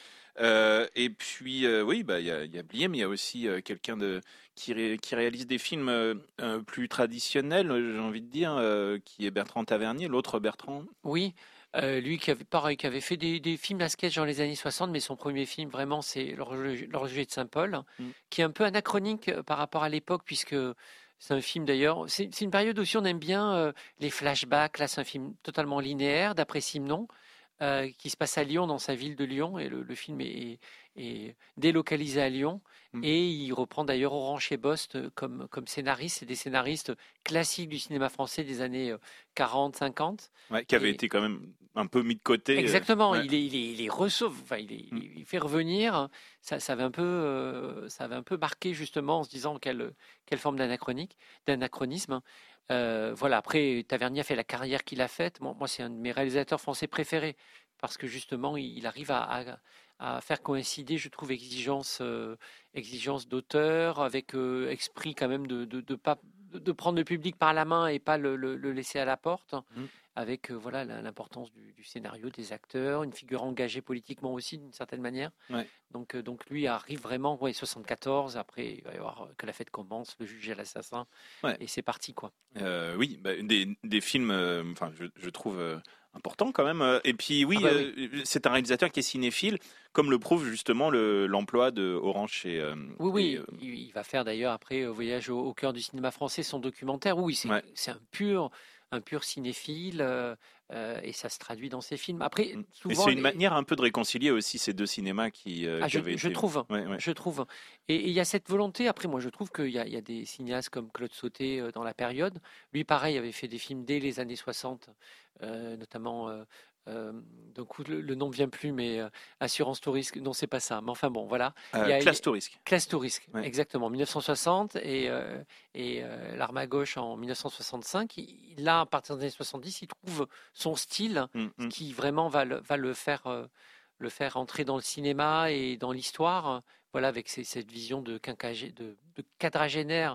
Euh, et puis, euh, oui, bah, y a, y a Blier, mais il y a aussi euh, quelqu'un de, qui, ré, qui réalise des films euh, euh, plus traditionnels, j'ai envie de dire, euh, qui est Bertrand Tavernier, l'autre Bertrand. Oui, euh, lui qui avait, pareil, qui avait fait des, des films à sketch dans les années soixante, mais son premier film, vraiment, c'est L'Horloger de Saint-Paul, mm. qui est un peu anachronique par rapport à l'époque, puisque c'est un film d'ailleurs, c'est, c'est une période aussi, on aime bien euh, les flashbacks, là c'est un film totalement linéaire, d'après Simenon. Euh, qui se passe à Lyon, dans sa ville de Lyon, et le, le film est, est délocalisé à Lyon, mmh. et il reprend d'ailleurs Orange et Bost comme, comme scénariste, c'est des scénaristes classiques du cinéma français des années quarante cinquante. Ouais, qui avait et, été quand même un peu mis de côté. Exactement, ouais. il, est, il, est, il est ressauve, enfin, il, est, mmh. il fait revenir, ça, ça, avait un peu, euh, ça avait un peu marqué justement en se disant quelle, quelle forme d'anachronique, d'anachronisme. Euh, voilà, après, Tavernier a fait la carrière qu'il a faite. Bon, moi, c'est un de mes réalisateurs français préférés parce que justement, il, il arrive à, à, à faire coïncider, je trouve, exigence, euh, exigence d'auteur avec euh, esprit quand même de, de, de, pas, de prendre le public par la main et pas le, le, le laisser à la porte. Mmh. Avec euh, voilà, l'importance du, du scénario, des acteurs, une figure engagée politiquement aussi d'une certaine manière. Ouais. Donc, euh, donc lui arrive vraiment, ouais, soixante-quatorze, après il va y avoir Que la fête commence, Le juge et l'assassin, ouais. et c'est parti quoi. Euh, oui, bah, des, des films, euh, enfin je, je trouve euh, importants quand même. Et puis oui, ah bah, euh, oui, c'est un réalisateur qui est cinéphile, comme le prouve justement le, l'emploi de Orange chez. Euh, oui, oui, et, euh... il va faire d'ailleurs après euh, Voyage au, au cœur du cinéma français, son documentaire. Oui, c'est, ouais. c'est un pur. un pur cinéphile, euh, euh, et ça se traduit dans ses films. Après, souvent, et c'est une les... manière un peu de réconcilier aussi ces deux cinémas qui, euh, ah, qui je, avaient je été... trouve, ouais, ouais. je trouve. Et il y a cette volonté, après moi je trouve qu'il y, y a des cinéastes comme Claude Sautet euh, dans la période. Lui pareil avait fait des films dès les années soixante, euh, notamment... Euh, Euh, donc le, le nom ne vient plus, mais euh, Assurance tout risque, non c'est pas ça. Mais enfin bon, voilà. Euh, il y a, classe tout risque. Classe tout risque, ouais. Exactement. mille neuf cent soixante et, euh, et euh, L'arme à gauche en mille neuf cent soixante-cinq. Il, là, à partir des années soixante-dix, il trouve son style mm-hmm. qui vraiment va le, va le faire, euh, le faire entrer dans le cinéma et dans l'histoire. Voilà, avec ces, cette vision de, quinquagé, de, de quadragénaire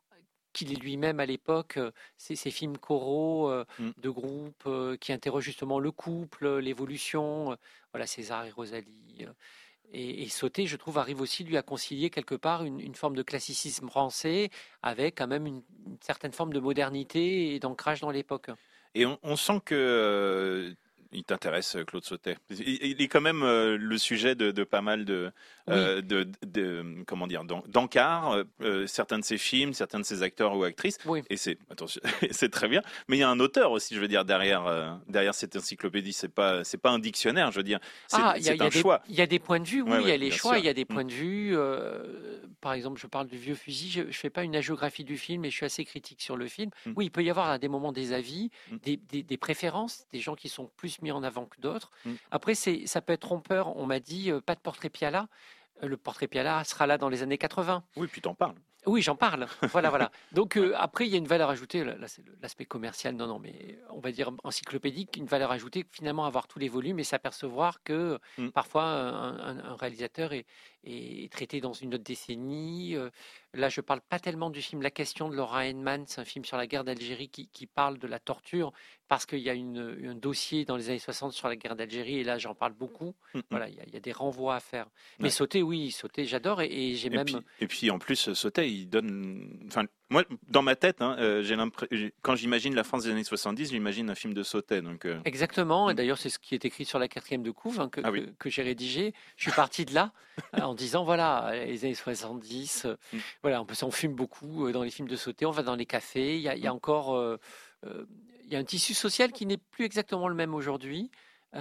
qu'il est lui-même à l'époque, ces, ces films choraux euh, mm. de groupe euh, qui interrogent justement le couple, l'évolution, euh, voilà, César et Rosalie. Euh, et, et Sautet, je trouve, arrive aussi lui à concilier quelque part une, une forme de classicisme français avec quand même une, une certaine forme de modernité et d'ancrage dans l'époque. Et on, on sent que... Euh... Il t'intéresse, Claude Sautet. Il est quand même euh, le sujet de, de pas mal de, oui. euh, de, de, de comment dire, d'encarts, euh, certains de ses films, certains de ses acteurs ou actrices. Oui. Et c'est, attention, c'est très bien. Mais il y a un auteur aussi, je veux dire, derrière, euh, derrière cette encyclopédie. C'est pas, c'est pas un dictionnaire, je veux dire. C'est, ah, c'est y a, un y a choix. Il y a des points de vue, oui. Il ouais, y a les choix, il y a des points mmh. de vue. Euh, par exemple, je parle du Vieux Fusil. Je, je fais pas une hagiographie du film, mais je suis assez critique sur le film. Mmh. Oui, il peut y avoir à des moments des avis, mmh. des, des, des préférences, des gens qui sont plus mis en avant que d'autres. Mmh. Après, c'est, ça peut être trompeur. On m'a dit, euh, pas de portrait Piala. Euh, le portrait Piala sera là dans les années quatre-vingts. Oui, puis t'en parles. Oui, j'en parle. Voilà, voilà. Donc euh, après, il y a une valeur ajoutée. Là, c'est l'aspect commercial. Non, non, mais on va dire encyclopédique, une valeur ajoutée. Finalement, avoir tous les volumes et s'apercevoir que mmh. parfois un, un, un réalisateur est, est traité dans une autre décennie. Euh, là, je parle pas tellement du film La Question de Laura Heinemann. C'est un film sur la guerre d'Algérie qui, qui parle de la torture parce qu'il y a une, un dossier dans les années soixante sur la guerre d'Algérie. Et là, j'en parle beaucoup. Mmh. Voilà, il y, a, il y a des renvois à faire. Mais ouais. Sauter, oui, Sauter, j'adore. Et, et j'ai et même. Puis, et puis en plus, Sauter, il donne. Enfin, moi, dans ma tête, hein, euh, j'ai quand j'imagine la France des années soixante-dix, j'imagine un film de Sautet. Donc, euh... Exactement. Et d'ailleurs, c'est ce qui est écrit sur la quatrième de couve hein, que, ah oui. que, que j'ai rédigé. Je suis parti de là en disant voilà, les années soixante-dix. Euh, mm. Voilà, on peut s'en fume beaucoup euh, dans les films de Sautet. On va dans les cafés. Il y a, il y a encore, euh, euh, il y a un tissu social qui n'est plus exactement le même aujourd'hui.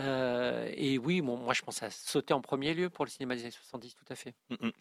Euh, et oui, bon, moi je pense à Sauter en premier lieu pour le cinéma des années soixante-dix, tout à fait. Mmh.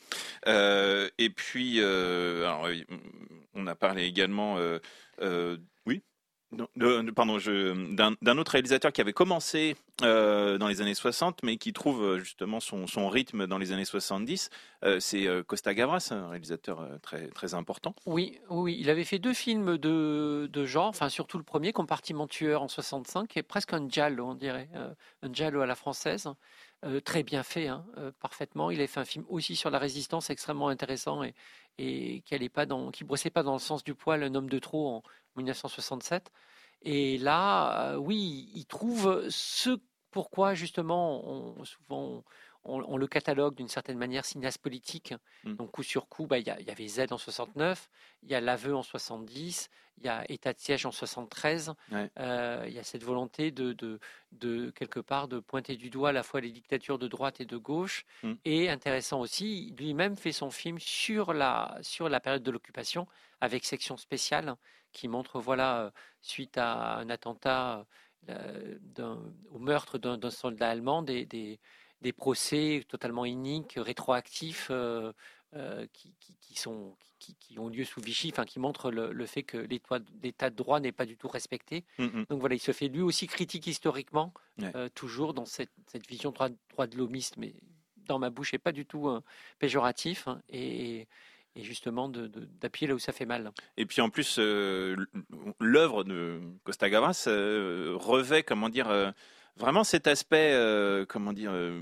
Euh, et puis, euh, alors, on a parlé également, euh, euh, oui, non, de, pardon, je, d'un, d'un autre réalisateur qui avait commencé euh, dans les années soixante, mais qui trouve justement son, son rythme dans les années soixante-dix. Euh, c'est Costa Gavras, un réalisateur très, très important. Oui, oui, il avait fait deux films de, de genre, enfin surtout le premier, Compartiment tueur en soixante-cinq, qui est presque un giallo, on dirait, euh, un giallo à la française. euh, très bien fait, hein, euh, parfaitement. Il avait fait un film aussi sur la résistance extrêmement intéressant et, et qui allait pas dans, qui brossait pas dans le sens du poil, Un homme de trop en dix-neuf cent soixante-sept. Et là, euh, oui, il trouve ce pourquoi justement on, souvent on, on le catalogue d'une certaine manière cinéaste politique. Mm. Donc coup sur coup, bah, il y, a- il y avait Z en soixante-neuf, il y a L'aveu en soixante-dix, il y a État de siège en soixante-treize. Ouais. Euh, il y a cette volonté de, de, de, quelque part de pointer du doigt à la fois les dictatures de droite et de gauche. Mm. Et intéressant aussi, lui-même fait son film sur la, sur la période de l'occupation avec section spéciale qui montre, voilà, euh, suite à un attentat euh, d'un- au meurtre d'un d'un soldat allemand, des, des, des procès totalement iniques, rétroactifs, euh, euh, qui, qui, qui sont, qui, qui ont lieu sous Vichy, enfin, qui montrent le, le fait que l'état l'état de droit n'est pas du tout respecté. Mm, mm. Donc voilà, il se fait lui aussi critique historiquement, Ouais. euh, toujours dans cette, cette vision droit, droit de l'homiste, mais dans ma bouche, et pas du tout euh, péjoratif, hein, et, et justement de- de- d'appuyer là où ça fait mal. Et puis en plus, euh, l'œuvre de Costa Gavras euh, revêt, comment dire, euh, vraiment cet aspect, euh, comment dire, euh,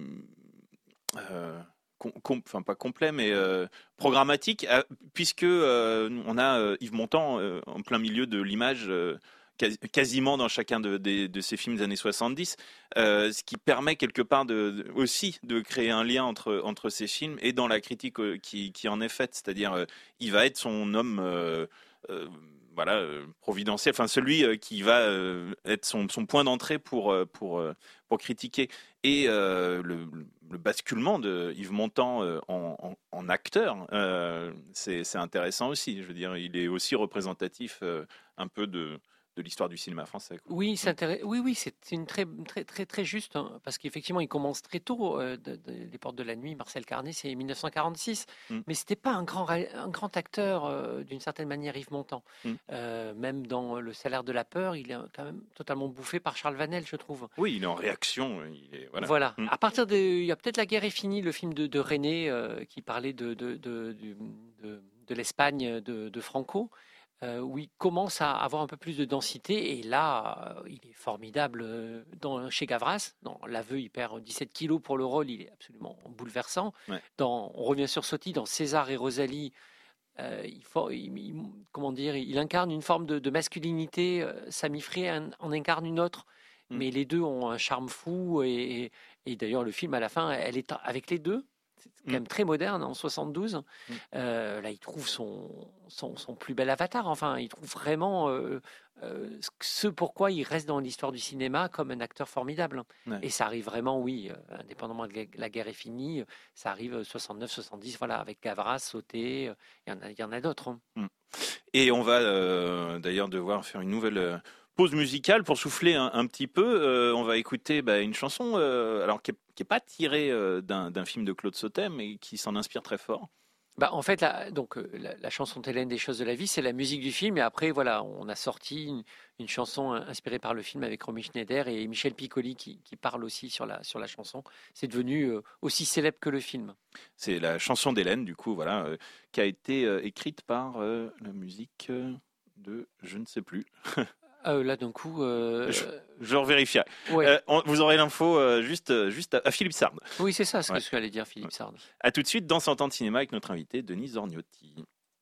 euh, com- com- enfin pas complet, mais euh, programmatique, euh, puisque euh, on a euh, Yves Montand euh, en plein milieu de l'image. euh, quasi- quasiment dans chacun de, des- de ces films des années soixante-dix, euh, ce qui permet quelque part de, de- aussi de créer un lien entre, entre ces films et dans la critique euh, qui, qui en est faite, c'est-à-dire euh, il va être son homme euh, euh, voilà, euh, providentiel, enfin celui euh, qui va euh, être son, son point d'entrée pour, euh, pour, euh, pour critiquer. Et euh, le, le basculement de Yves Montand euh, en, en- en acteur, euh, c'est c'est intéressant aussi. Je veux dire, il est aussi représentatif euh, un peu de, de l'histoire du cinéma français, quoi. Oui, c'est intéress- oui, oui, c'est une très, très, très, très juste, hein, parce qu'effectivement, il commence très tôt. euh, de- de- Les Portes de la Nuit, Marcel Carné, c'est mille neuf cent quarante-six, Mm. mais c'était pas un grand, ré- un grand acteur euh, d'une certaine manière, Yves Montand. Mm. Euh, même dans Le Salaire de la peur, il est quand même totalement bouffé par Charles Vanel, je trouve. Oui, il est en réaction. Il est, voilà. Voilà. Mm. À partir de, il y a peut-être La guerre est finie, le film de, de René euh, qui parlait de, de, de, du- de- de l'Espagne de, de Franco, euh, où il commence à avoir un peu plus de densité. Et là, euh, il est formidable euh, dans, chez Gavras. Dans L'aveu, il perd dix-sept kilos pour le rôle. Il est absolument bouleversant. Ouais. Dans, on revient sur Sotti, dans César et Rosalie. Euh, il, faut, il- il- comment dire, il incarne une forme de, de masculinité. euh, Sami Frey en, en incarne une autre. Mm. Mais les deux ont un charme fou. Et, et- et d'ailleurs, le film, à la fin, elle est avec les deux. C'est quand Mm. même très moderne, en soixante-douze. Mm. Euh, là, il trouve son, son, son plus bel avatar. Enfin, il trouve vraiment euh, euh, ce pourquoi il reste dans l'histoire du cinéma comme un acteur formidable. Ouais. Et ça arrive vraiment, oui, euh, indépendamment de la- La guerre est finie, euh, ça arrive soixante-neuf soixante-dix, voilà, avec Gavras, Sauté, euh, il y en a, il y en a d'autres, hein. Et on va euh, d'ailleurs devoir faire une nouvelle euh, pause musicale pour souffler un, un petit peu. Euh, on va écouter bah, une chanson euh, alors qui n'est pas tirée euh, d'un d'un film de Claude Sautet, mais qui s'en inspire très fort. Bah, en fait, la, donc, euh, la, la chanson Hélène des choses de la vie, c'est la musique du film. Et après, voilà, on a sorti une, une chanson inspirée par le film avec Romy Schneider et Michel Piccoli qui, qui parle aussi sur la, sur la chanson. C'est devenu euh, aussi célèbre que le film. C'est la chanson d'Hélène, du coup, voilà, euh, qui a été euh, écrite par euh, la musique euh, de je ne sais plus. Euh, là, d'un coup, euh, Je, je revérifierai. ouais. Euh, on- vous aurez l'info euh, juste, euh, juste à, à Philippe Sard. oui, c'est ça ce ouais. que je allais dire, Philippe Sard. A tout de suite dans cent ans de cinéma avec notre invité Denise Orgnotti.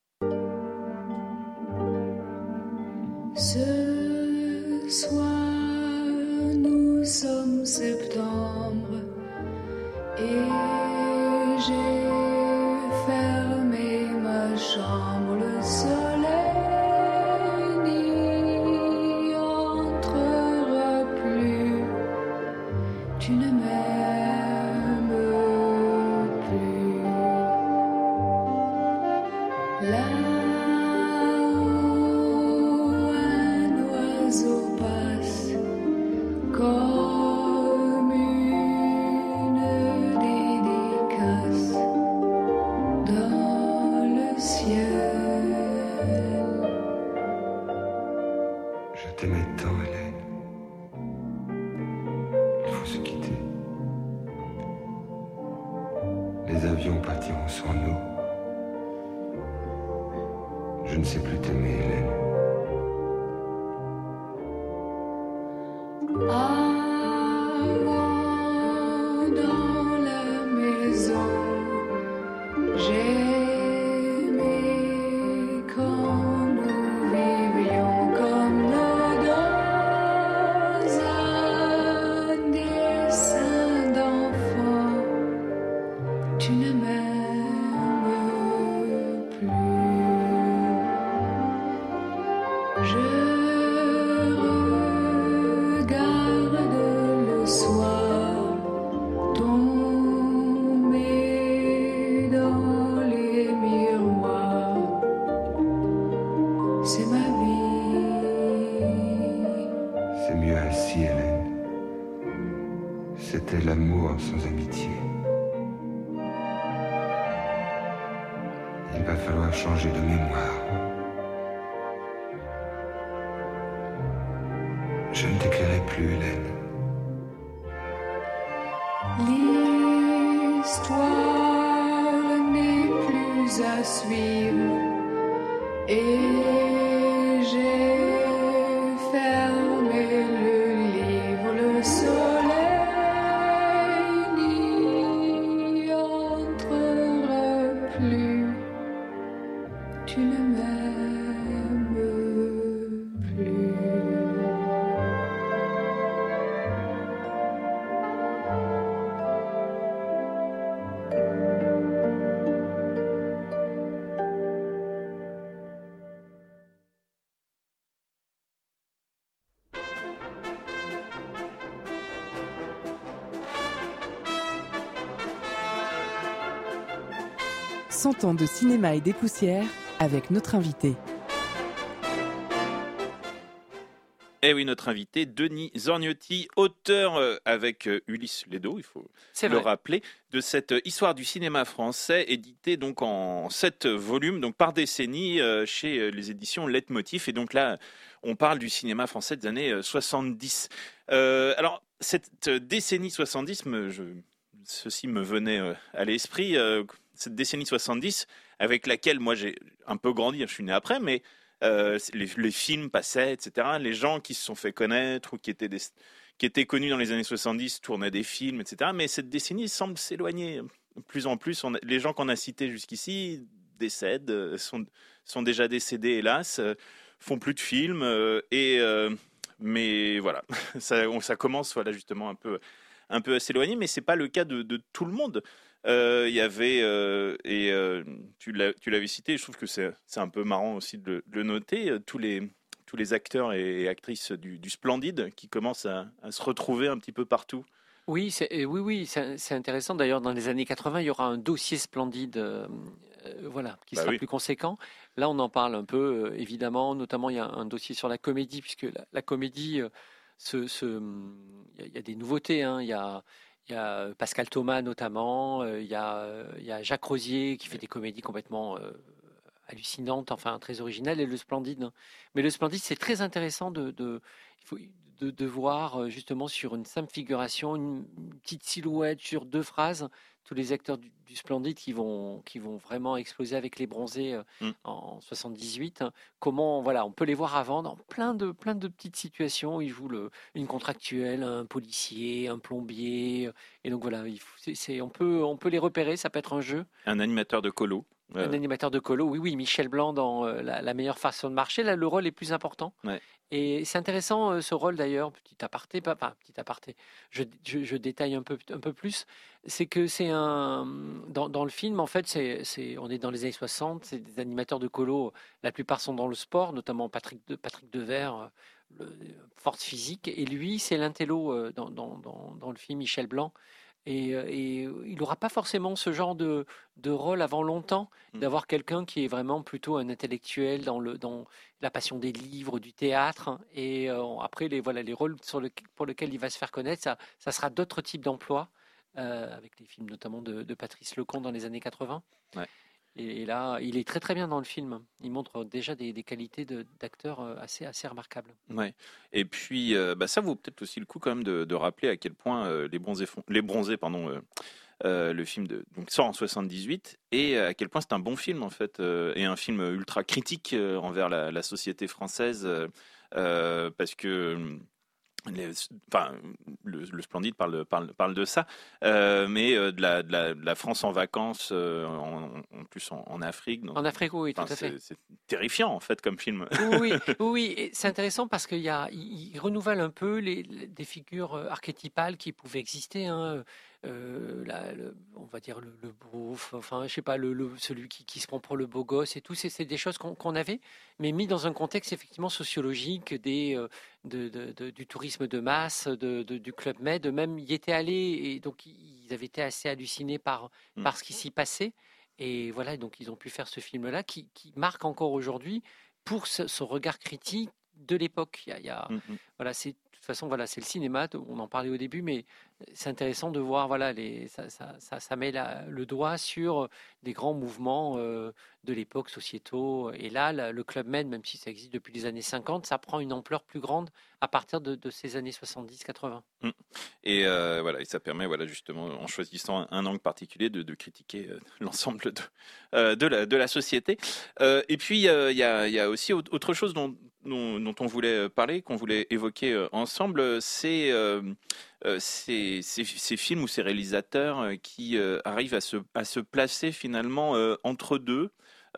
Ce soir, nous sommes septembre et j'ai fermé ma chambre. Le soleil n'y entrera plus. Tu ne m'aimes plus. Là où un oiseau passe comme une dédicace dans le ciel. Je t'aimais tant, Hélène. Il faut se quitter. Les avions partiront sans nous. Je ne sais plus t'aimer, Hélène. Avant dans aussi, Hélène. C'était l'amour sans amitié. Il va falloir changer de mémoire. Je ne t'éclairai plus, Hélène. L'histoire n'est plus à suivre et j'ai fermé le livre. Le soleil n'y entrera plus. Tu ne m'aimes plus. cent ans de cinéma et des poussières avec notre invité. Eh oui, notre invité, Denis Zorgnotti, auteur euh, avec euh, Ulysse Ledo, il faut C'est le vrai. rappeler, de cette euh, histoire du cinéma français, éditée donc en sept volumes, donc par décennie, euh, chez euh, les éditions Leitmotiv. Et donc là, on parle du cinéma français des années euh, soixante-dix. Euh, alors, cette euh, décennie soixante-dix, me, je, ceci me venait euh, à l'esprit, euh, cette décennie soixante-dix, avec laquelle moi j'ai un peu grandi, je suis né après, mais Euh, les, les films passaient, et cetera. Les gens qui se sont fait connaître ou qui étaient, des, qui étaient connus dans les années soixante-dix tournaient des films, et cetera. Mais cette décennie semble s'éloigner de plus en plus. On a, les gens qu'on a cités jusqu'ici décèdent, sont, sont déjà décédés, hélas, euh, font plus de films. Euh, et, euh, mais voilà, ça, on, ça commence voilà, justement un peu, un peu à s'éloigner, mais ce n'est pas le cas de, de tout le monde. Il euh, y avait, euh, et euh, tu, l'as, tu l'avais cité, je trouve que c'est, c'est un peu marrant aussi de le, de le noter, euh, tous les, tous les acteurs et actrices du, du Splendide qui commencent à, à se retrouver un petit peu partout. Oui, c'est, euh, oui, oui, c'est, c'est intéressant. D'ailleurs, dans les années quatre-vingts, il y aura un dossier Splendide, euh, euh, voilà, qui Bah sera oui. plus conséquent. Là, on en parle un peu, euh, évidemment. Notamment, il y a un dossier sur la comédie, puisque la, la comédie, euh, se, se, il y a- il y a des nouveautés, hein. Il y a, il y a Pascal Thomas notamment. euh, Il y a, euh, il y a Jacques Rosier qui fait des comédies complètement euh, hallucinantes, enfin très originales, et le Splendide. Mais le Splendide, c'est très intéressant de, de, il faut, de, de voir euh, justement sur une simple figuration, une, une petite silhouette sur deux phrases, tous les acteurs du, du Splendide qui vont, qui vont vraiment exploser avec les Bronzés euh, Mm. en soixante-dix-huit. Comment, voilà, on peut les voir avant dans plein de, plein de petites situations. Ils jouent le, une contractuelle, un policier, un plombier. Et donc voilà, il faut- c'est, c'est- on, peut, on peut les repérer, ça peut être un jeu. Un animateur de colo. Un Euh, animateur de colo, oui, oui, Michel Blanc dans euh, la, la meilleure façon de marcher. Là, le rôle est plus important. Ouais. Et c'est intéressant euh, ce rôle d'ailleurs, petit aparté, pas, enfin petit aparté, je, je, je détaille un peu, un peu plus. C'est que c'est un. Dans, dans le film, en fait, c'est, c'est, on est dans les années soixante, c'est des animateurs de colo, la plupart sont dans le sport, notamment Patrick, de, Patrick Devers, euh, le, force physique. Et lui, c'est l'intello euh, dans, dans, dans, dans le film, Michel Blanc. Et, euh, et il n'aura pas forcément ce genre de, de rôle avant longtemps, Mm. d'avoir quelqu'un qui est vraiment plutôt un intellectuel dans, le, dans la passion des livres, du théâtre. Et euh, après, les, voilà, les rôles sur le, pour lesquels il va se faire connaître, ça, ça sera d'autres types d'emplois, euh, avec les films notamment de, de Patrice Lecomte dans les années quatre-vingts. Ouais. Et, et là, il est très très bien dans le film. Il montre déjà des, des qualités de, d'acteur euh, assez, assez remarquables. Ouais. Et puis, euh, bah, ça vaut peut-être aussi le coup quand même de, de rappeler à quel point euh, les bronzés, font, les bronzés pardon, euh, euh, le film de, donc, sort en soixante-dix-huit, et à quel point c'est un bon film en fait, euh, et un film ultra critique euh, envers la, la société française, euh, euh, parce que les, enfin, le, le Splendide parle, parle, parle de ça, euh, mais euh, de, la, de, la, de la France en vacances, euh, en, en plus en, en Afrique. Donc, En Afrique, oui, enfin, tout à fait. c'est, c'est terrifiant en fait comme film. Oui, oui, oui, et c'est intéressant parce qu'il y a, il il renouvelle un peu les, les- des figures euh, archétypales qui pouvaient exister, hein. Euh, la- le- on va dire le, le beauf, enfin, je sais pas, le, le- celui qui, qui se prend pour le beau gosse et tout. C'est c'est des choses qu'on qu'on avait, mais mis dans un contexte effectivement sociologique des, euh, de, de- de- du tourisme de masse, de, de- du Club Med. Même y étaient allés et donc ils avaient été assez hallucinés par, Mm. par ce qui s'y passait. Et voilà, donc ils ont pu faire ce film-là qui, qui marque encore aujourd'hui pour ce, ce regard critique de l'époque. Il y a, il y a- Mm, mm. voilà, c'est toute façon, voilà, c'est le cinéma. On en parlait au début, mais c'est intéressant de voir, voilà, les, ça, ça, ça, ça met la- le doigt sur des grands mouvements euh, de l'époque sociétaux. Et là, la- le Club Med, même si ça existe depuis les années cinquante, ça prend une ampleur plus grande à partir de, de ces années soixante-dix quatre-vingts. Mm. Et euh, voilà, et ça permet, voilà, justement, en choisissant un, un angle particulier, de, de critiquer euh, l'ensemble de, euh, de, la, de la société. Euh, et puis, euh, il y, a, il y a aussi au- autre chose dont, dont, dont on voulait parler, qu'on voulait évoquer euh, ensemble, c'est euh, euh, ces, ces, ces films ou ces réalisateurs euh, qui euh, arrivent à se, à se placer finalement euh, entre deux.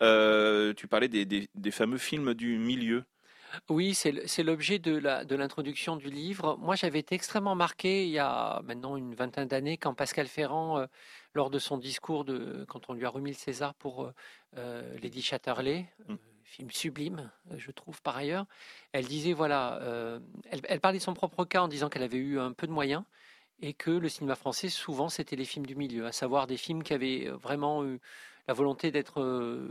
Euh, tu parlais des, des, des fameux films du milieu. Oui, c'est le- c'est l'objet de la, de l'introduction du livre. Moi, j'avais été extrêmement marqué il y a maintenant une vingtaine d'années quand Pascal Ferrand, euh, lors de son discours, de, quand on lui a remis le César pour euh, euh, Lady Chatterley, euh, Mm. film sublime, euh, je trouve par ailleurs, elle disait, voilà, euh, elle, elle parlait de son propre cas en disant qu'elle avait eu un peu de moyens et que le cinéma français, souvent, c'était les films du milieu, à savoir des films qui avaient vraiment eu la volonté d'être, euh,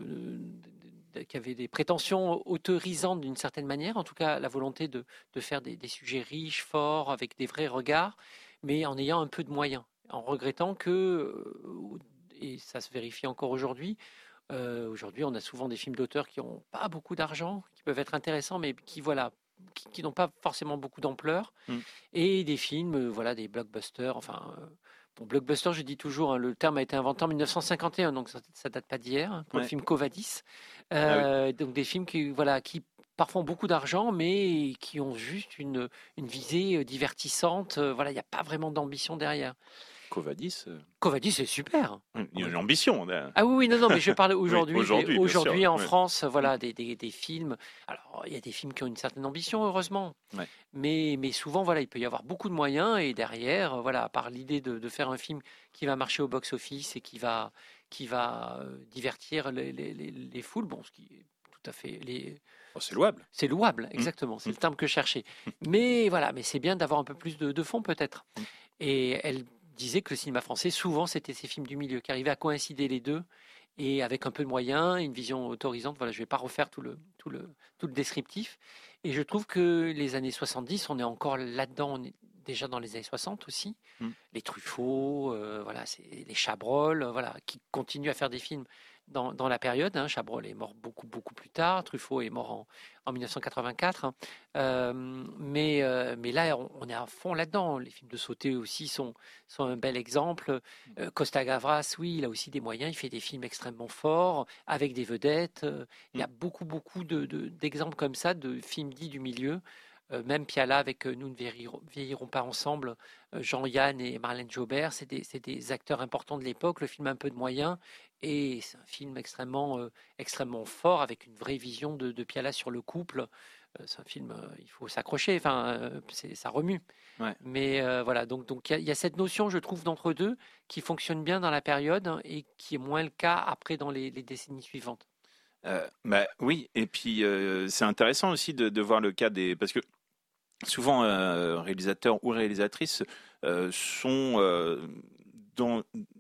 de- qui avaient des prétentions autorisantes d'une certaine manière, en tout cas la volonté de, de faire des, des sujets riches, forts, avec des vrais regards, mais en ayant un peu de moyens, en regrettant que, euh, et ça se vérifie encore aujourd'hui, euh, aujourd'hui on a souvent des films d'auteurs qui n'ont pas beaucoup d'argent, qui peuvent être intéressants, mais qui, voilà, qui, qui n'ont pas forcément beaucoup d'ampleur, Mm. et des films, euh, voilà, des blockbusters, enfin, euh, bon, blockbuster, je dis toujours, hein, le terme a été inventé en mille neuf cent cinquante et un, donc ça, ça date pas d'hier, hein, pour le Ouais. film Quo Vadis. Ah oui. Euh, donc des films qui, voilà, qui parfois ont beaucoup d'argent, mais qui ont juste une, une visée euh, divertissante. Euh, Voilà, il n'y a pas vraiment d'ambition derrière. Quo Vadis, euh, Quo Vadis, c'est super. il y a une ambition. là. Ah oui, oui, non, non, mais je parle aujourd'hui. aujourd'hui, des- bien aujourd'hui, sûr, en ouais. France, voilà, des, des, des films. Alors, il y a des films qui ont une certaine ambition, heureusement. Ouais. Mais, mais souvent, voilà, il peut y avoir beaucoup de moyens et derrière, euh, voilà, à part l'idée de, de faire un film qui va marcher au box-office et qui va, qui va euh, divertir les, les, les, les foules, bon, ce qui est tout à fait, les, Oh, c'est louable. c'est louable, exactement, c'est le terme que je cherchais. Mais voilà, mais c'est bien d'avoir un peu plus de, de fond peut-être. Mm. Et elle disait que le cinéma français, souvent, c'était ces films du milieu qui arrivaient à coïncider les deux et avec un peu de moyens, une vision autorisante. Voilà, je ne vais pas refaire tout le, tout, le, tout le descriptif. Et je trouve que les années soixante-dix, on est encore là-dedans, on est déjà dans les années soixante aussi. Mm. Les Truffaut, euh, voilà, c'est les Chabrol, euh, voilà, qui continuent à faire des films dans, dans la période. Hein. Chabrol est mort beaucoup, beaucoup plus tard. Truffaut est mort en, en mille neuf cent quatre-vingt-quatre. hein. Euh, mais, euh, mais là, on, on est à fond là-dedans. Les films de Sauté aussi sont, sont un bel exemple. Euh, Costa Gavras, oui, il a aussi des moyens. Il fait des films extrêmement forts, avec des vedettes. Euh, il y a beaucoup, beaucoup de, de- d'exemples comme ça, de films dits du milieu. Euh, même Piala avec euh, Nous ne vieillirons, vieillirons pas ensemble, euh, Jean-Yann et Marlène Jobert, c'est des, c'est des acteurs importants de l'époque. Le film a un peu de moyens et c'est un film extrêmement, euh, extrêmement fort avec une vraie vision de, de Piala sur le couple. Euh, c'est un film, euh, il faut s'accrocher, enfin, euh, c'est- ça remue. Ouais. Mais euh, voilà, donc donc il y, a- il y a cette notion, je trouve, d'entre deux qui fonctionne bien dans la période hein, et qui est moins le cas après dans les, les décennies suivantes. Euh, bah, oui, et puis euh, c'est intéressant aussi de, de voir le cas des... Parce que souvent, euh, réalisateurs ou réalisatrices euh, sont euh, dans...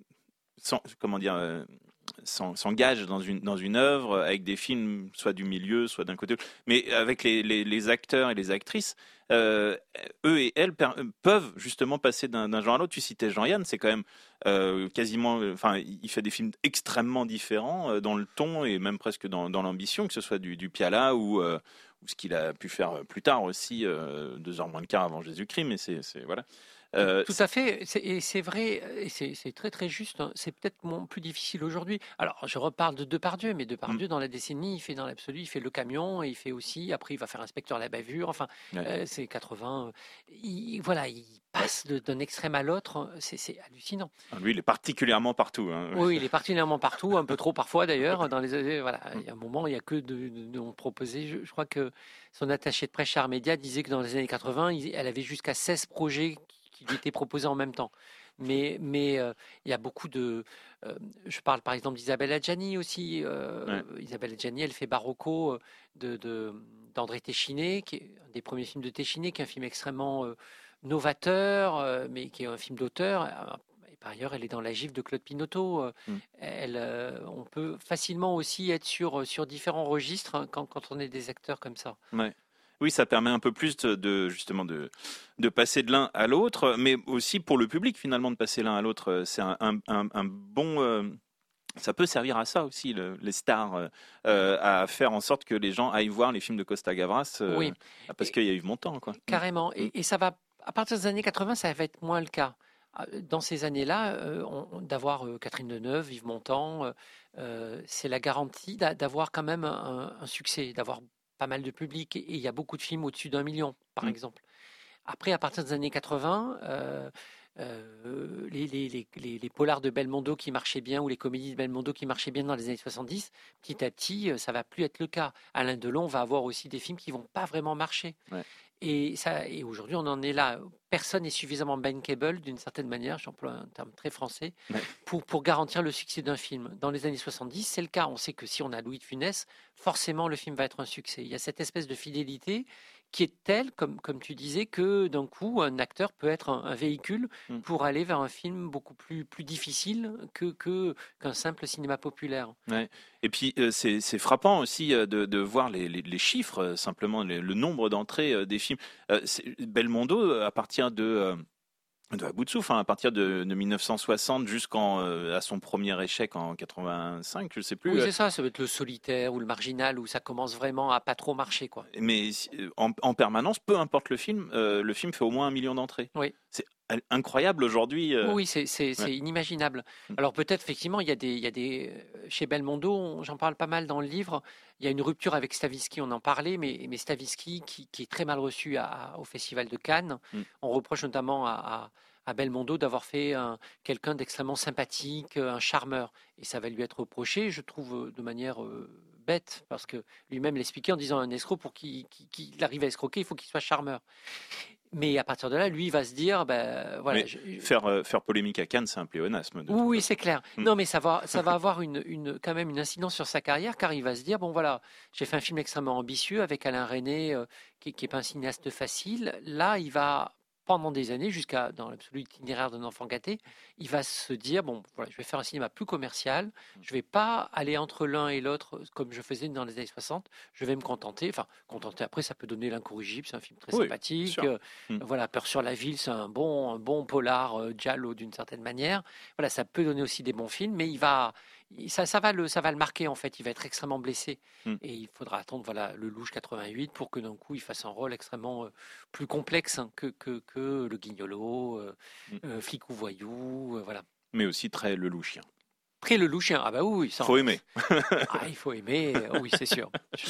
sans- comment dire... euh, s'en- s'engagent dans une, dans une œuvre avec des films, soit du milieu, soit d'un côté. Mais avec les, les, les acteurs et les actrices, euh, eux et elles per- peuvent justement passer d'un d'un genre à l'autre. Tu citais Jean-Yann, c'est quand même euh, quasiment. Enfin, il fait des films extrêmement différents euh, dans le ton et même presque dans, dans l'ambition, que ce soit du, du Piala ou, euh, ou ce qu'il a pu faire plus tard aussi, euh, deux heures moins le quart avant Jésus-Christ. Mais c'est c'est- voilà. Euh, Tout à fait, c'est- et c'est vrai, et c'est c'est très très juste. hein. C'est peut-être mon plus difficile aujourd'hui. Alors, je reparle de Depardieu, mais Depardieu, dans la décennie, il fait dans l'absolu, il fait Le Camion, et il fait aussi, après, il va faire Inspecteur la bavure, enfin, Ouais. euh, c'est quatre-vingts. Il, voilà, il passe de- d'un extrême à l'autre, c'est c'est hallucinant. Lui, il est particulièrement partout. hein. Oui, il est particulièrement partout, un peu trop parfois d'ailleurs. Dans les années, voilà, il y a un moment, il n'y a que de, de, de proposer. Je, je crois que son attaché de presse chez Armédia disait que dans les années quatre-vingts, il- elle avait jusqu'à seize projets qui lui étaient proposés en même temps. Mais, mais euh, il y a beaucoup de. euh, je parle par exemple d'Isabelle Adjani aussi. euh, Isabelle Adjani, elle fait Barocco euh, de, de- d'André Téchiné, qui est un des premiers films de Téchiné, qui est un film extrêmement euh, novateur, euh, mais qui est un film d'auteur. Euh, Et par ailleurs, elle est dans La Gifle de Claude Pinoteau. Euh, Mm. Elle, euh, on peut facilement aussi être sur, sur différents registres hein, quand, quand on est des acteurs comme ça. Ouais. Oui, ça permet un peu plus de, de- justement de, de passer de l'un à l'autre, mais aussi pour le public finalement de passer l'un à l'autre. C'est un, un- un- un bon, euh, ça peut servir à ça aussi, le- les stars, euh, euh, à faire en sorte que les gens aillent voir les films de Costa Gavras, euh, Oui, parce et- qu'il y a eu Montand, quoi. carrément. Mm. Et, et ça va, à partir des années quatre-vingts, ça va être moins le cas. Ah, Dans ces années-là, euh, on- on- d'avoir euh, Catherine Deneuve, Yves Montand, euh, euh, c'est la garantie d'a- d'avoir quand même un, un succès, d'avoir pas mal de public. Et et il y a beaucoup de films au-dessus d'un million, par Mm. exemple. Après, à partir des années quatre-vingts, euh, euh, les, les- les- les- les polars de Belmondo qui marchaient bien ou les comédies de Belmondo qui marchaient bien dans les années soixante-dix, petit à petit, euh, ça va plus être le cas. Alain Delon va avoir aussi des films qui vont pas vraiment marcher. Ouais. Et, ça, et aujourd'hui, on en est là. Personne n'est suffisamment bankable, d'une certaine manière, j'emploie un terme très français, Ouais. pour, pour garantir le succès d'un film. Dans les années soixante-dix, c'est le cas. On sait que si on a Louis de Funès, forcément, le film va être un succès. Il y a cette espèce de fidélité qui est telle, comme, comme tu disais, que d'un coup, un acteur peut être un, un véhicule Mm. pour aller vers un film beaucoup plus, plus difficile que, que, qu'un simple cinéma populaire. Et puis euh, c'est c'est frappant aussi euh, de, de voir les, les- les chiffres, euh, simplement les- le nombre d'entrées euh, des films. Euh, c'est- Belmondo, euh, à partir de, euh, de à bout de souffle, hein, à partir de, de mille neuf cent soixante jusqu'en euh, à son premier échec en quatre-vingt-cinq, je sais plus. Oui, euh, c'est ça, ça va être le solitaire ou le marginal où ça commence vraiment à pas trop marcher, quoi. mais euh, en, en permanence, peu importe le film, euh, le film fait au moins un million d'entrées. Oui. C'est in- incroyable aujourd'hui. euh, Oui, c'est c'est- c'est ouais. inimaginable. Mm. Alors peut-être effectivement, il y a des, il y a des euh, chez Belmondo, on- j'en parle pas mal dans le livre. Il y a une rupture avec Stavisky, on en parlait, mais, mais Stavisky qui, qui est très mal reçu à- au Festival de Cannes. Mm. On reproche notamment à, à- à Belmondo d'avoir fait un- quelqu'un d'extrêmement sympathique, un charmeur, et ça va lui être reproché, je trouve, de manière euh, bête, parce que lui-même l'expliquait en disant un escroc pour qu'il qu'il- qu'il arrive à escroquer, il faut qu'il soit charmeur. Mais à partir de là, lui il va se dire, ben voilà. Mais je- Faire, euh, faire polémique à Cannes, c'est un pléonasme. de oui, toute oui, façon. c'est clair. Mm. Non, mais ça va, ça va avoir une, une, quand même une incidence sur sa carrière, car il va se dire, bon voilà, j'ai fait un film extrêmement ambitieux avec Alain Resnais, euh, qui n'est pas un cinéaste facile. Là, il va, pendant des années, jusqu'à dans l'absolu itinéraire d'un enfant gâté, il va se dire, bon, voilà, je vais faire un cinéma plus commercial, je vais pas aller entre l'un et l'autre comme je faisais dans les années soixante, je vais me contenter, enfin, contenter, après, ça peut donner L'Incorrigible, c'est un film très Oui, sympathique, sûr. euh, Mm. voilà, Peur sur la ville, c'est un bon, un bon polar euh, giallo d'une certaine manière. Voilà, ça peut donner aussi des bons films, mais il va, il- ça, ça va le, ça va le marquer en fait. Il va être extrêmement blessé Mm. et il faudra attendre voilà le Louche quatre-vingt-huit pour que d'un coup il fasse un rôle extrêmement euh, plus complexe hein, que, que, que le Guignolo, euh, Mm. euh, Flic ou voyou, euh, voilà. Mais aussi très le louchien. Après le Louchien, ah bah oui, ça, Faut aimer. ah, il faut aimer, euh, oui c'est sûr.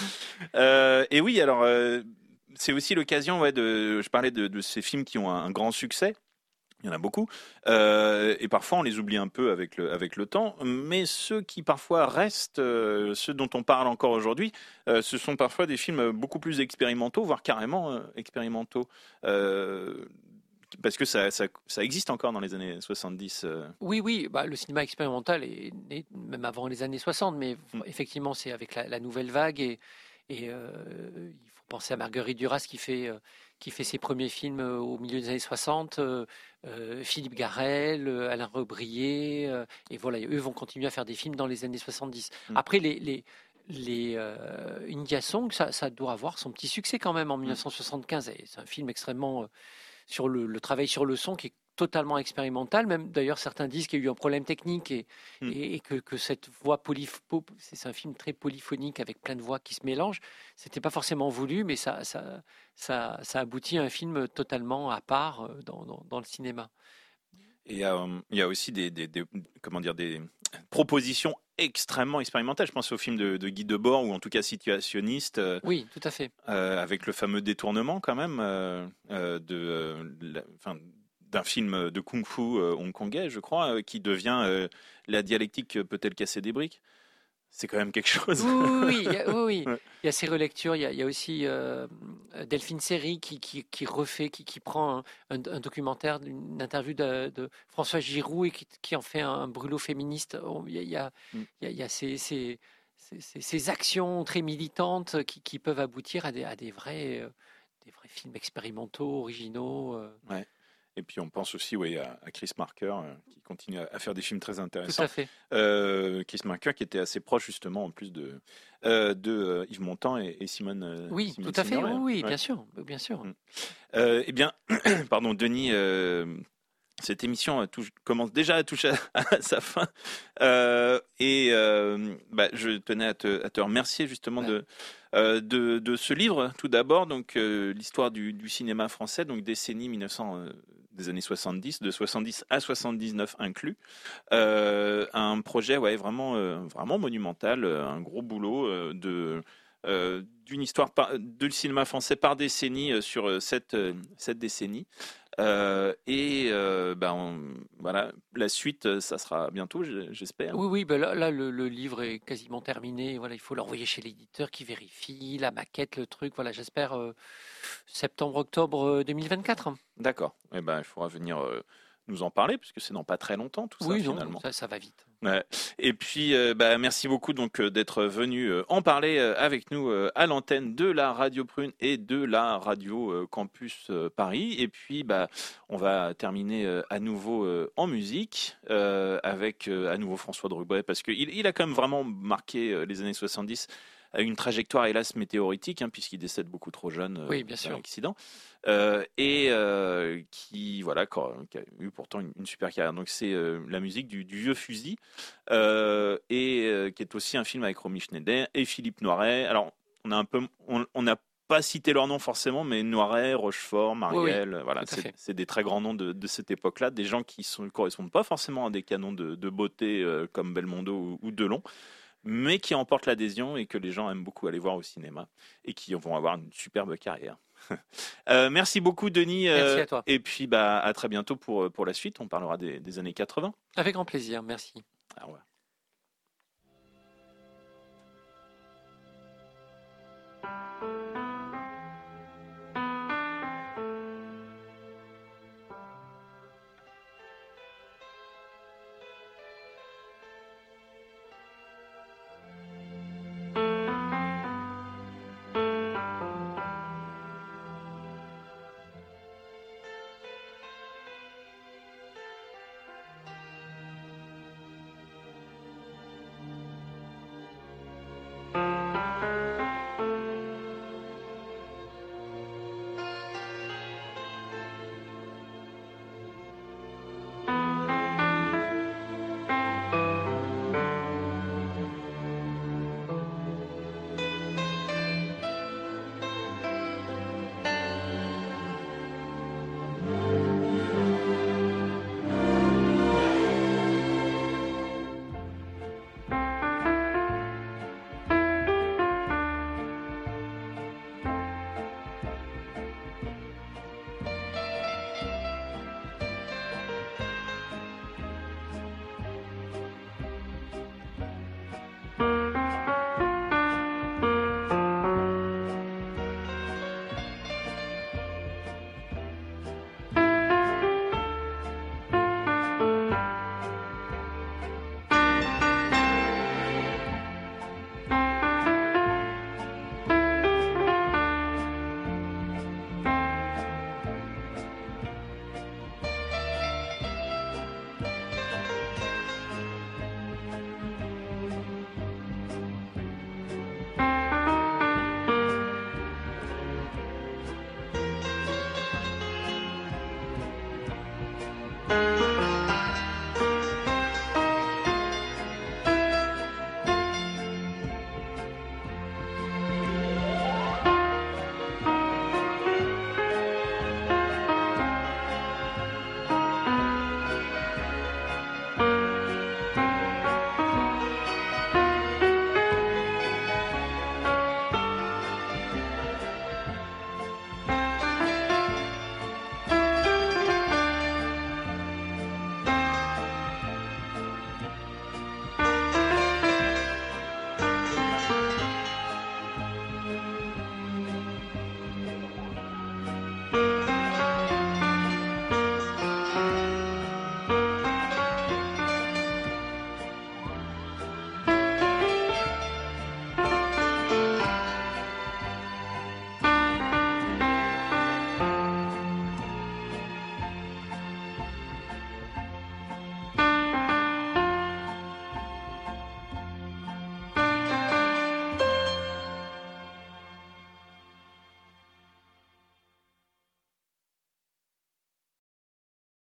Euh, et oui, alors euh, c'est aussi l'occasion, ouais, de. Je parlais de, de ces films qui ont un, un grand succès. Il y en a beaucoup, Euh, et parfois on les oublie un peu avec le avec le temps. Mais ceux qui parfois restent, euh, ceux dont on parle encore aujourd'hui, euh, ce sont parfois des films beaucoup plus expérimentaux, voire carrément euh, expérimentaux. Euh, parce que ça, ça, ça existe encore dans les années soixante-dix. euh. Oui, oui, bah, le cinéma expérimental est né même avant les années soixante, mais Mm. effectivement, c'est avec la, la nouvelle vague et, et euh, il faut penser à Marguerite Duras qui fait, euh, qui fait ses premiers films euh, au milieu des années soixante, euh, euh, Philippe Garrel, euh, Alain Rebrier, euh, et voilà, eux vont continuer à faire des films dans les années soixante-dix. Mm. Après, les, les, les euh, India Song, ça, ça doit avoir son petit succès quand même en mille neuf cent soixante-quinze. Et c'est un film extrêmement euh, sur le, le travail sur le son qui est totalement expérimental. Même d'ailleurs, certains disent qu'il y a eu un problème technique et, Mm. et, et que, que cette voix polyphonique, c'est un film très polyphonique avec plein de voix qui se mélangent. C'était pas forcément voulu, mais ça, ça, ça, ça aboutit à un film totalement à part euh, dans, dans, dans le cinéma. Et euh, il y a aussi des, des- des- comment dire, des propositions extrêmement expérimentales. Je pense au film de, de Guy Debord, ou en tout cas situationniste, euh, Oui, tout à fait. euh, avec le fameux détournement quand même euh, euh, de, euh, la- enfin, d'un film de kung-fu euh, hongkongais, je crois, euh, qui devient euh, la dialectique peut-elle casser des briques. C'est quand même quelque chose. Oui, oui, oui, il y a, oui, oui. Ouais. Il y a ces relectures. Il y a, il y a aussi euh, Delphine Seyrig qui, qui, qui refait, qui, qui prend un, un- un documentaire, une interview de, de François Giroud et qui, qui en fait un, un brûlot féministe. Oh, Il y a, il y a, Mm. il y a- il y a ces, ces, ces- ces- ces actions très militantes qui, qui peuvent aboutir à des, à des, vrais, euh, des vrais films expérimentaux, originaux. euh. Et puis on pense aussi ouais, à, à Chris Marker, euh, qui continue à, à faire des films très intéressants. Tout à fait. Euh, Chris Marker qui était assez proche justement en plus de, euh, de euh, Yves Montand et, et Simone. euh, Oui, Simone tout à fait. Signoret. Oui, oui, Ouais. bien sûr, bien sûr. Mm. Euh, eh bien, pardon, Denis, euh, cette émission euh, touche- commence déjà à toucher à, à sa fin. Euh, et euh, bah, je tenais à te, à te remercier justement Ouais. de, euh, de, de ce livre, tout d'abord, donc euh, l'histoire du, du cinéma français, donc décennie mille neuf cents, euh, des années soixante-dix, de soixante-dix à soixante-dix-neuf inclus. Euh, un projet ouais, vraiment, euh, vraiment monumental, euh, un gros boulot euh, de, euh, d'une histoire par, de cinéma français par décennie euh, sur euh, cette, euh, cette décennie. Euh, et euh, ben, on- voilà, la suite, euh, ça sera bientôt, je- j'espère. Oui, oui, ben là, là, le, le livre est quasiment terminé. Voilà, il faut l'envoyer chez l'éditeur qui vérifie la maquette, le truc. Voilà, j'espère euh, septembre-octobre deux mille vingt-quatre. D'accord. Eh ben, il faudra venir euh, nous en parler, puisque c'est dans pas très longtemps tout ça Oui, non, finalement. ça, ça va vite. Ouais. Et puis, euh, bah, merci beaucoup donc euh, d'être venu euh, en parler euh, avec nous euh, à l'antenne de la Radio Prune et de la Radio euh, Campus euh, Paris. Et puis, bah, on va terminer euh, à nouveau euh, en musique euh, avec euh, à nouveau François Drubret, parce qu'il il a quand même vraiment marqué euh, les années soixante-dix à une trajectoire hélas météoritique, hein, puisqu'il décède beaucoup trop jeune euh, Oui, bien d'un sûr. accident. Euh, et euh, qui voilà qui a, qui a eu pourtant une, une super carrière. Donc c'est euh, la musique du, du Vieux Fusil euh, et euh, qui est aussi un film avec Romy Schneider et Philippe Noiret. Alors on a un peu on on n'a pas cité leur nom forcément, mais Noiret, Rochefort, Marielle, Oui, oui, voilà, tout à c'est fait. c'est des très grands noms de, de cette époque-là, des gens qui ne correspondent pas forcément à des canons de, de beauté euh, comme Belmondo ou, ou Delon, mais qui emportent l'adhésion et que les gens aiment beaucoup aller voir au cinéma et qui vont avoir une superbe carrière. Euh, merci beaucoup Denis, euh, Merci à toi. et puis bah, à très bientôt pour, pour la suite, on parlera des, des années quatre-vingts. Avec grand plaisir, merci. Au revoir. Thank